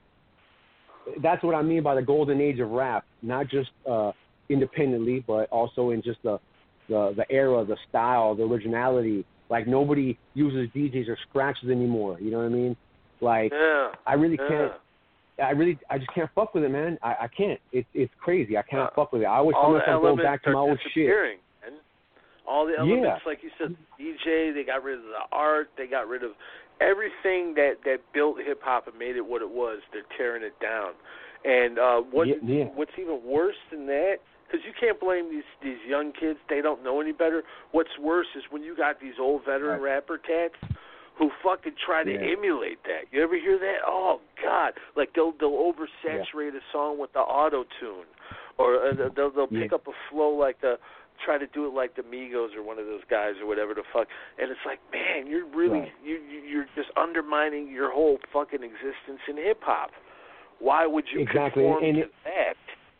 that's what I mean by the golden age of rap, not just uh, independently, but also in just the the the era, the style, the originality. Like, nobody uses D Js or scratches anymore. You know what I mean? Like, yeah, I really yeah. can't. I really, I just can't fuck with it, man. I, I can't. It's it's crazy. I can't uh, fuck with it. I always tell myself going back to my old shit. Man. All the elements, yeah. like you said, D J. They got rid of the art. They got rid of everything that that built hip hop and made it what it was. They're tearing it down. And uh, what yeah, yeah. what's even worse than that? Because you can't blame these these young kids. They don't know any better. What's worse is when you got these old veteran right. rapper cats who fucking try to yeah. emulate that. You ever hear that? Oh God! Like they'll they'll oversaturate yeah. a song with the auto tune, or uh, they'll they'll pick yeah. up a flow like the try to do it like the Migos or one of those guys or whatever the fuck. And it's like, man, you're really right. you you're just undermining your whole fucking existence in hip hop. Why would you exactly. conform and to it, that?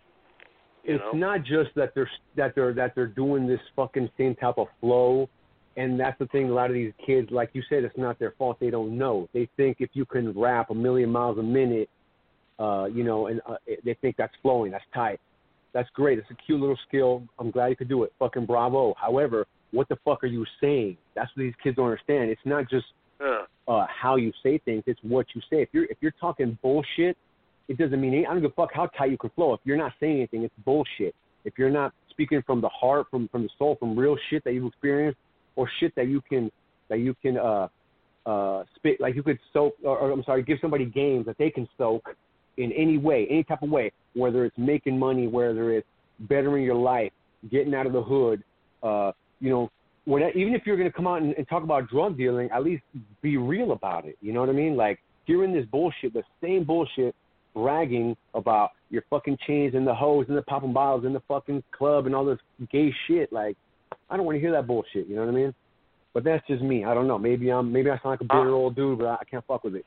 You it's know? not just that they're that they're that they're doing this fucking same type of flow, and that's the thing. A lot of these kids, like you said, it's not their fault. They don't know. They think if you can rap a million miles a minute, uh, you know, and uh, they think that's flowing. That's tight. That's great. It's a cute little skill. I'm glad you could do it. Fucking bravo. However, what the fuck are you saying? That's what these kids don't understand. It's not just uh. Uh, how you say things. It's what you say. If you're if you're talking bullshit, it doesn't mean anything. I don't give a fuck how tight you can flow. If you're not saying anything, it's bullshit. If you're not speaking from the heart, from, from the soul, from real shit that you've experienced, or shit that you can that you can uh uh spit, like you could soak, or, or I'm sorry, give somebody games that they can soak in any way, any type of way, whether it's making money, whether it's bettering your life, getting out of the hood, uh, you know, whatever, even if you're going to come out and, and talk about drug dealing, at least be real about it. You know what I mean? Like, hearing this bullshit, the same bullshit, bragging about your fucking chains and the hoes and the popping bottles and the fucking club and all this gay shit. Like, I don't want to hear that bullshit. You know what I mean? But that's just me. I don't know. Maybe I'm maybe I sound like a bitter uh, old dude, but I, I can't fuck with it.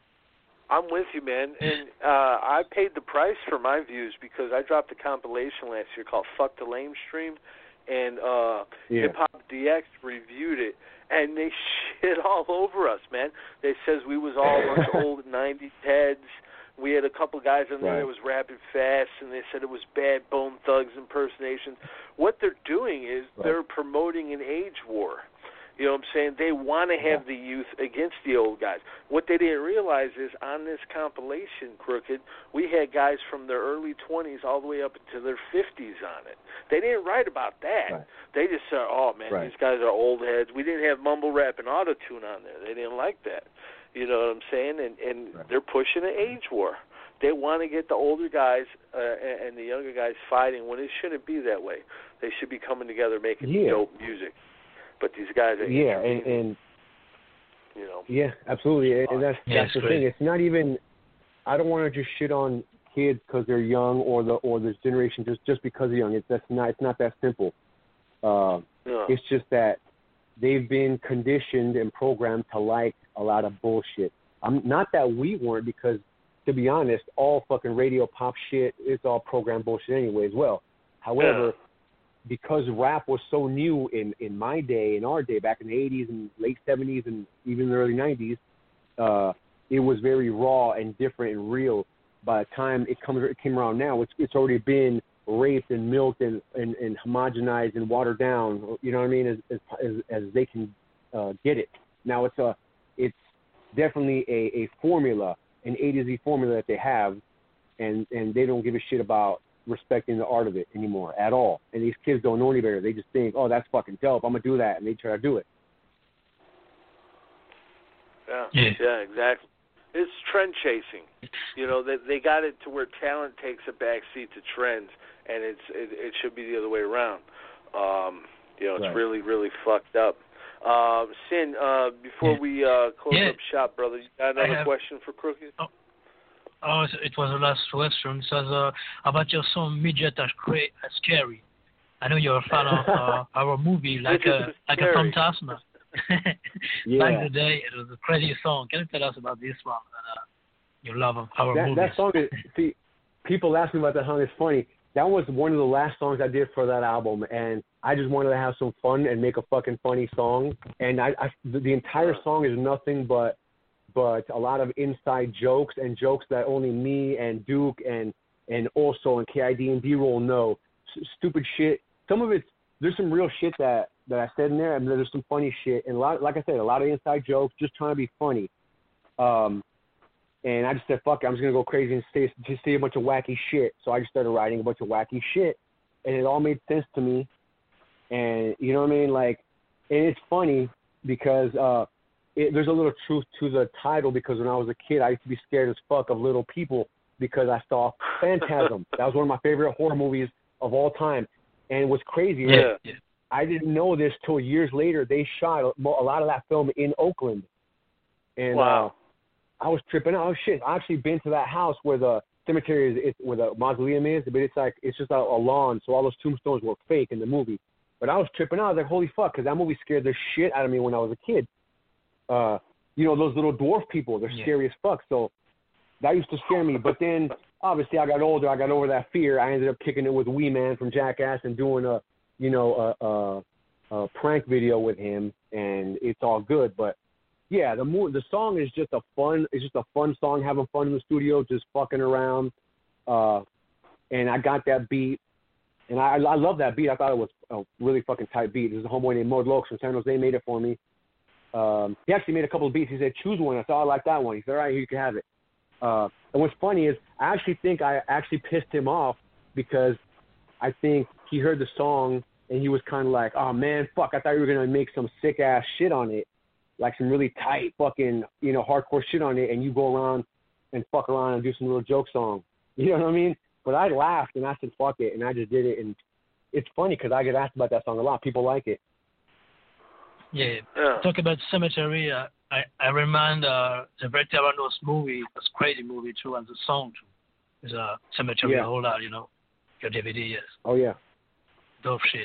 I'm with you, man. And uh, I paid the price for my views because I dropped a compilation last year called Fuck the Lame Stream, and uh, yeah. Hip Hop D X reviewed it, and they shit all over us, man. They says we was all a bunch of old nineties heads. We had a couple guys in there right. that was rapping fast, and they said it was bad Bone Thugs impersonations. What they're doing is right. they're promoting an age war. You know what I'm saying? They want to have yeah. the youth against the old guys. What they didn't realize is on this compilation, Crooked, we had guys from their early twenties all the way up into their fifties on it. They didn't write about that. Right. They just said, oh, man, right. these guys are old heads. We didn't have mumble rap and auto-tune on there. They didn't like that. You know what I'm saying? And, and right. they're pushing an age war. They want to get the older guys uh, and the younger guys fighting when it shouldn't be that way. They should be coming together making yeah. dope music. But these guys are yeah, and, and you know, yeah, absolutely, and that's yeah, that's the great. thing. It's not even. I don't want to just shit on kids because they're young, or the or this generation just just because they're young. It's that's not. It's not that simple. Uh, yeah. It's just that they've been conditioned and programmed to like a lot of bullshit. I'm not that we weren't, because to be honest, all fucking radio pop shit is all programmed bullshit anyway as well. However. Yeah. Because rap was so new in, in my day, in our day, back in the eighties and late seventies and even the early nineties, uh, it was very raw and different and real. By the time it comes, it came around now, it's it's already been raped and milked and, and, and homogenized and watered down. You know what I mean? As as as they can uh, get it. Now it's a it's definitely a, a formula, an A to Z formula that they have, and and they don't give a shit about respecting the art of it anymore at all. And these kids don't know any better. They just think, oh, that's fucking dope, I'm gonna do that, and they try to do it. Yeah, yeah, yeah, exactly. It's trend chasing. You know, they they got it to where talent takes a backseat to trends, and it's it, it should be the other way around. Um, you know, it's right. really really fucked up. Uh, Sin, uh, before yeah. we uh, close yeah. up shop, brother, you got another have, question for Crooked? Oh, oh, it was the last question. It says uh, about your song Midget as cra- as Scary. I know you're a fan of uh, our movie, like a like a Phantasma. yeah. Back in the day, it was a crazy song. Can you tell us about this one? Uh, your love of our that, movies. That song is, see, people ask me about that song. It's funny. That was one of the last songs I did for that album, and I just wanted to have some fun and make a fucking funny song. And I, I the, the entire song is nothing but, but a lot of inside jokes and jokes that only me and Duke and and also and K I D and D-Roll know. S- stupid shit. Some of it's there's some real shit that. that I said in there, and there's some funny shit, and a lot, like I said, a lot of inside jokes, just trying to be funny. Um, and I just said, fuck it, I'm just gonna go crazy and say, just say a bunch of wacky shit. So I just started writing a bunch of wacky shit, and it all made sense to me. And you know what I mean? Like, and it's funny because uh, it, there's a little truth to the title, because when I was a kid, I used to be scared as fuck of little people because I saw Phantasm. That was one of my favorite horror movies of all time. And what's crazy is, yeah. I didn't know this till years later. They shot a lot of that film in Oakland, and wow. uh, I was tripping out. Oh shit! I actually been to that house where the cemetery is, it's, where the mausoleum is, but it's like it's just a, a lawn, so all those tombstones were fake in the movie. But I was tripping out. I was like, holy fuck, because that movie scared the shit out of me when I was a kid. Uh, you know, those little dwarf people, they're yeah. scary as fuck. So that used to scare me. But then obviously I got older. I got over that fear. I ended up kicking it with Wee Man from Jackass and doing a you know, a, a, a prank video with him, and it's all good. But yeah, the mo- the song is just a fun, it's just a fun song, having fun in the studio, just fucking around. Uh, and I got that beat, and I, I love that beat. I thought it was a really fucking tight beat. There's a homeboy named Mod Lokes from San Jose made it for me. Um, he actually made a couple of beats. He said, choose one. I said, oh, I like that one. He said, all right, you can have it. Uh, and what's funny is I actually think I actually pissed him off because I think he heard the song and he was kind of like, oh, man, fuck, I thought you were going to make some sick-ass shit on it, like some really tight fucking, you know, hardcore shit on it, and you go around and fuck around and do some little joke song. You know what I mean? But I laughed, and I said, fuck it, and I just did it. And it's funny because I get asked about that song a lot. People like it. Yeah. yeah. Talk about Cemetery. Uh, I, I remind uh, the Veteranos movie, this crazy movie, too, and the song, too. There's a Cemetery yeah. whole lot, you know. Your D V D, yes. Oh, yeah. Dope shit.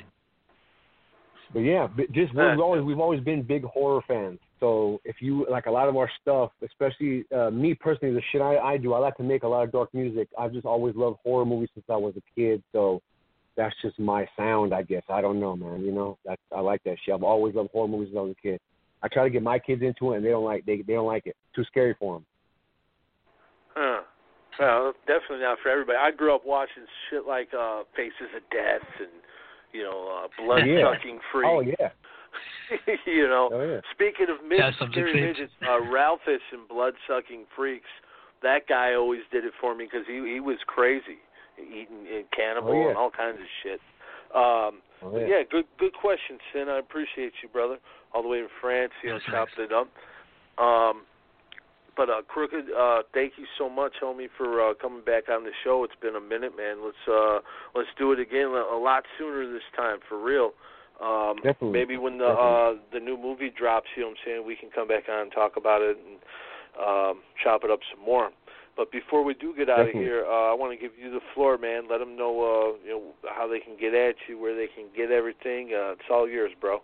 But yeah, just we've always we've always been big horror fans. So if you like a lot of our stuff, especially uh, me personally, the shit I, I do, I like to make a lot of dark music. I've just always loved horror movies since I was a kid. So that's just my sound, I guess. I don't know, man. You know, that's I like that shit. I've always loved horror movies since I was a kid. I try to get my kids into it, and they don't like they they don't like it. Too scary for them. Huh. Well, definitely not for everybody. I grew up watching shit like uh, Faces of Death and, you know, uh, Blood yeah. Sucking Freak. Oh, yeah. you know, oh, yeah. Speaking of mid- scary midgets, uh, Ralphus and Blood Sucking Freaks, that guy always did it for me because he, he was crazy, eating and cannibal oh, yeah. and all kinds of shit. Um, oh, yeah. yeah, good good question, Sin. I appreciate you, brother. All the way in France, you know, chopping it up. Um, But uh, Crooked, uh, thank you so much, homie, for uh, coming back on the show. It's been a minute, man. Let's uh, let's do it again a lot sooner this time, for real. Um, Definitely. Maybe when the uh, the new movie drops, you know what I'm saying, we can come back on and talk about it and um, chop it up some more. But before we do get out Definitely. of here, uh, I want to give you the floor, man. Let them know, uh, you know, how they can get at you, where they can get everything. Uh, it's all yours, bro.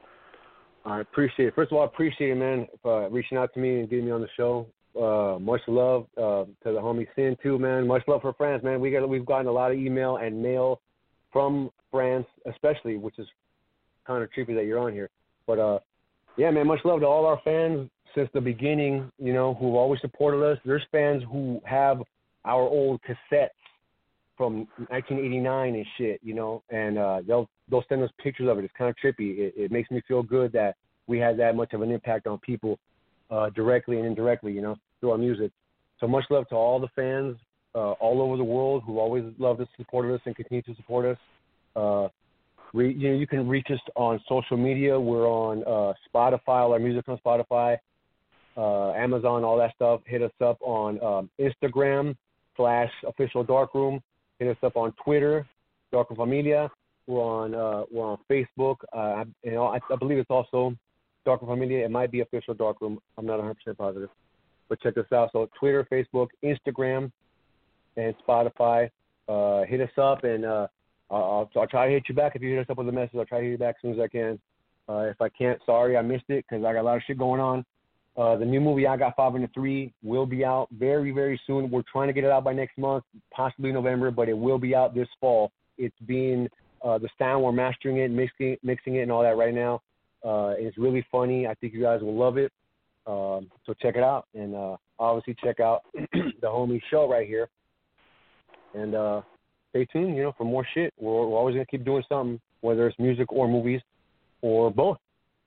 I appreciate it. First of all, I appreciate it, man, for uh, reaching out to me and getting me on the show. Uh, much love uh, to the homie Sin, too, man. Much love for France, man. We got, we've gotten a lot of email and mail from France, especially, which is kind of trippy that you're on here. But, uh, yeah, man, much love to all our fans, since the beginning, you know, who've always supported us. There's fans who have our old cassettes from nineteen eighty-nine and shit, you know, and uh, they'll they'll send us pictures of it. It's kind of trippy. It, it makes me feel good that we had that much of an impact on people uh, directly and indirectly, you know, through our music. So much love to all the fans uh, all over the world who always loved us, supported us, and continue to support us. Uh, re, you know, you can reach us on social media. We're on uh, Spotify, all our music on Spotify, uh, Amazon, all that stuff. Hit us up on um, Instagram slash official Darkroom. Hit us up on Twitter, Darkroom Familia. We're on uh, we're on Facebook. Uh, you know, I, I believe it's also Darkroom Familia. It might be official Darkroom. I'm not one hundred percent positive, but check us out. So Twitter, Facebook, Instagram, and Spotify. Uh, hit us up, and uh, I'll, I'll try to hit you back if you hit us up with a message. I'll try to hit you back as soon as I can. Uh, if I can't, sorry, I missed it because I got a lot of shit going on. Uh, the new movie, I Got Five and Three, will be out very, very soon. We're trying to get it out by next month, possibly November, but it will be out this fall. It's being uh, the sound, we're mastering it, mixing, mixing it, and all that right now. Uh, it's really funny. I think you guys will love it. Um, so check it out, and uh, obviously check out the homie show right here. And uh, stay tuned, you know, for more shit. We're, we're always gonna keep doing something, whether it's music or movies or both.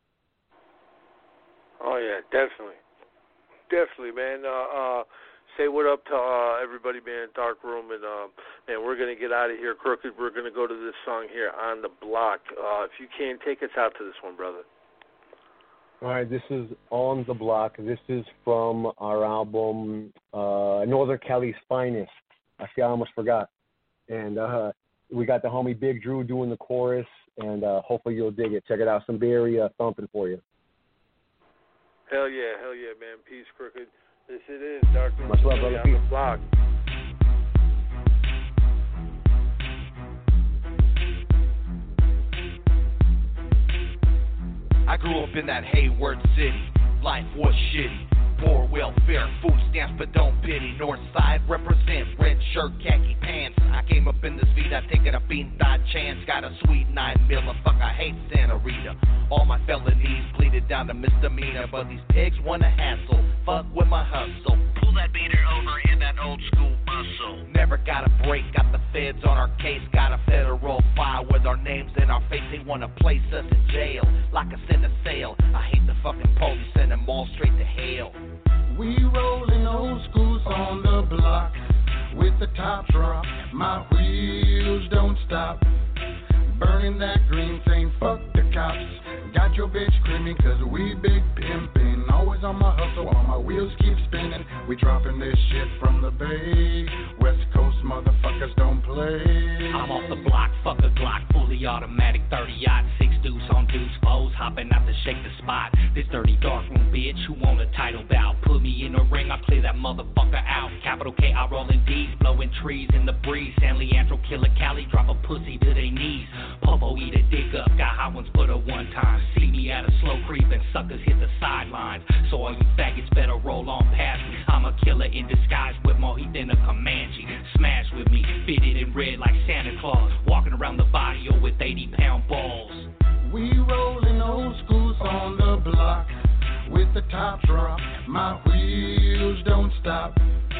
Oh, yeah, definitely. Definitely, man. Uh, uh, say what up to uh, everybody, man, Dark Room. And, uh, man, we're going to get out of here, Crooked. We're going to go to this song here, On the Block. Uh, if you can, take us out to this one, brother. All right, this is On the Block. This is from our album, uh, Northern Cali's Finest. I see I almost forgot. And uh, we got the homie Big Drew doing the chorus, and uh, hopefully you'll dig it. Check it out. Some very uh, thumping for you. Hell yeah, hell yeah, man. Peace, Crooked. This it is, Dark Room. Much love, brother. On the Block. I grew up in that Hayward city. Life was shitty. Poor welfare, food stamps, but don't pity. North side represent red shirt, khaki pants. I came up in this vida, taking a bean thought chance. Got a sweet nine miller, fuck, I hate Santa Rita. All my felonies pleaded down to misdemeanor, but these pigs want to hassle. Fuck with my hustle. Pull that beater over in that old school muscle. Never got a break, got the feds on our case. Got a federal file with our names in our face. They want to place us in jail, lock us in a cell. I hate the fucking police, send them all straight to hell. We rollin' old schools on the block with the top drop. My wheels don't stop. Burning that green thing, fuck the cops. Got your bitch screaming cause we big pimpin'. Always on my hustle while my wheels keep spinning. We dropping this shit from the Bay. West Coast motherfuckers don't play. I'm off the block, fuck a Glock, fully automatic, thirty-aught, six deuce on deuce foes, hopping out to shake the spot. This dirty dark room bitch who want a title bout. Put me in the ring, I play that motherfucker out. Capital K, I roll in D's, blowing trees in the breeze. San Leandro, Killer Cali, drop a pussy to their knees. Popo eat a dick up, got hot ones but a one time. See me at a slow creep and suckers hit the sidelines. So all you faggots better roll on past me. I'm a killer in disguise with more heat than a Comanche. Smash with me, fitted in red like Santa Claus. Walking around the barrio with eighty pound balls. We rollin' old schools on the block with the top drop. My wheels don't stop.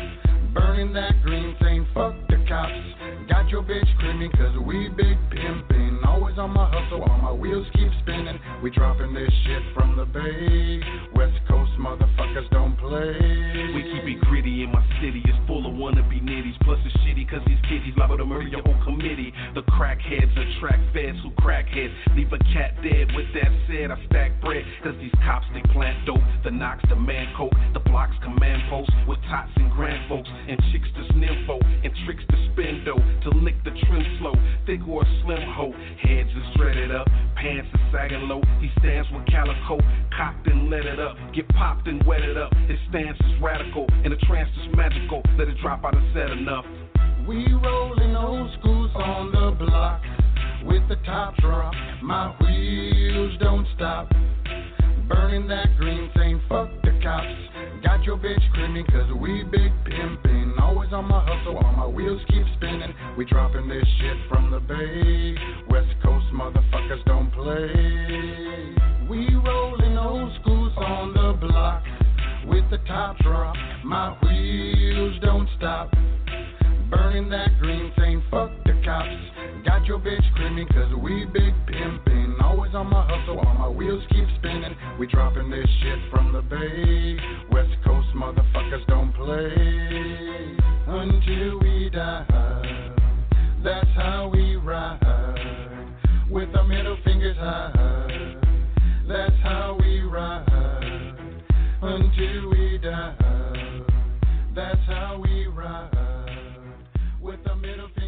Burning that green thing, fuck the cops. Got your bitch screaming cause we big pimpin'. Always on my hustle while my wheels keep spinning. We dropping this shit from the Bay. West Coast motherfuckers don't play. We keep it gritty in my city. It's full of wannabe nitties. Plus it's shitty cause these kiddies liable to murder your whole committee. The crackheads attract feds who crackheads. Leave a cat dead. With that said, I stack bread. Cause these cops they plant dope. The knocks demand coke. The blocks command posts with tots and grand folks. And chicks to nympho and tricks to spin dough. To lick the trim slow, thick or a slim hoe. Heads is threaded up, pants is sagging low. He stands with calico, cocked and let it up. Get popped and wetted up. His stance is radical, and the trance is magical. Let it drop out and said enough. We rollin' old schools on the block with the top drop. My wheels don't stop. Burning that green thing, fuck the cops. Got your bitch screaming cause we big pimpin'. Always on my hustle while my wheels keep spinning. We dropping this shit from the Bay. West Coast motherfuckers don't play. We rollin' old schools on the block the top drop. My wheels don't stop. Burning that green, saying fuck the cops. Got your bitch screaming cause we big pimpin'. Always on my hustle while my wheels keep spinning. We dropping this shit from the Bay. West Coast motherfuckers don't play until we die. That's how we ride, with our middle fingers high. That's how we ride until we die. That's how we ride, with our middle fingers high.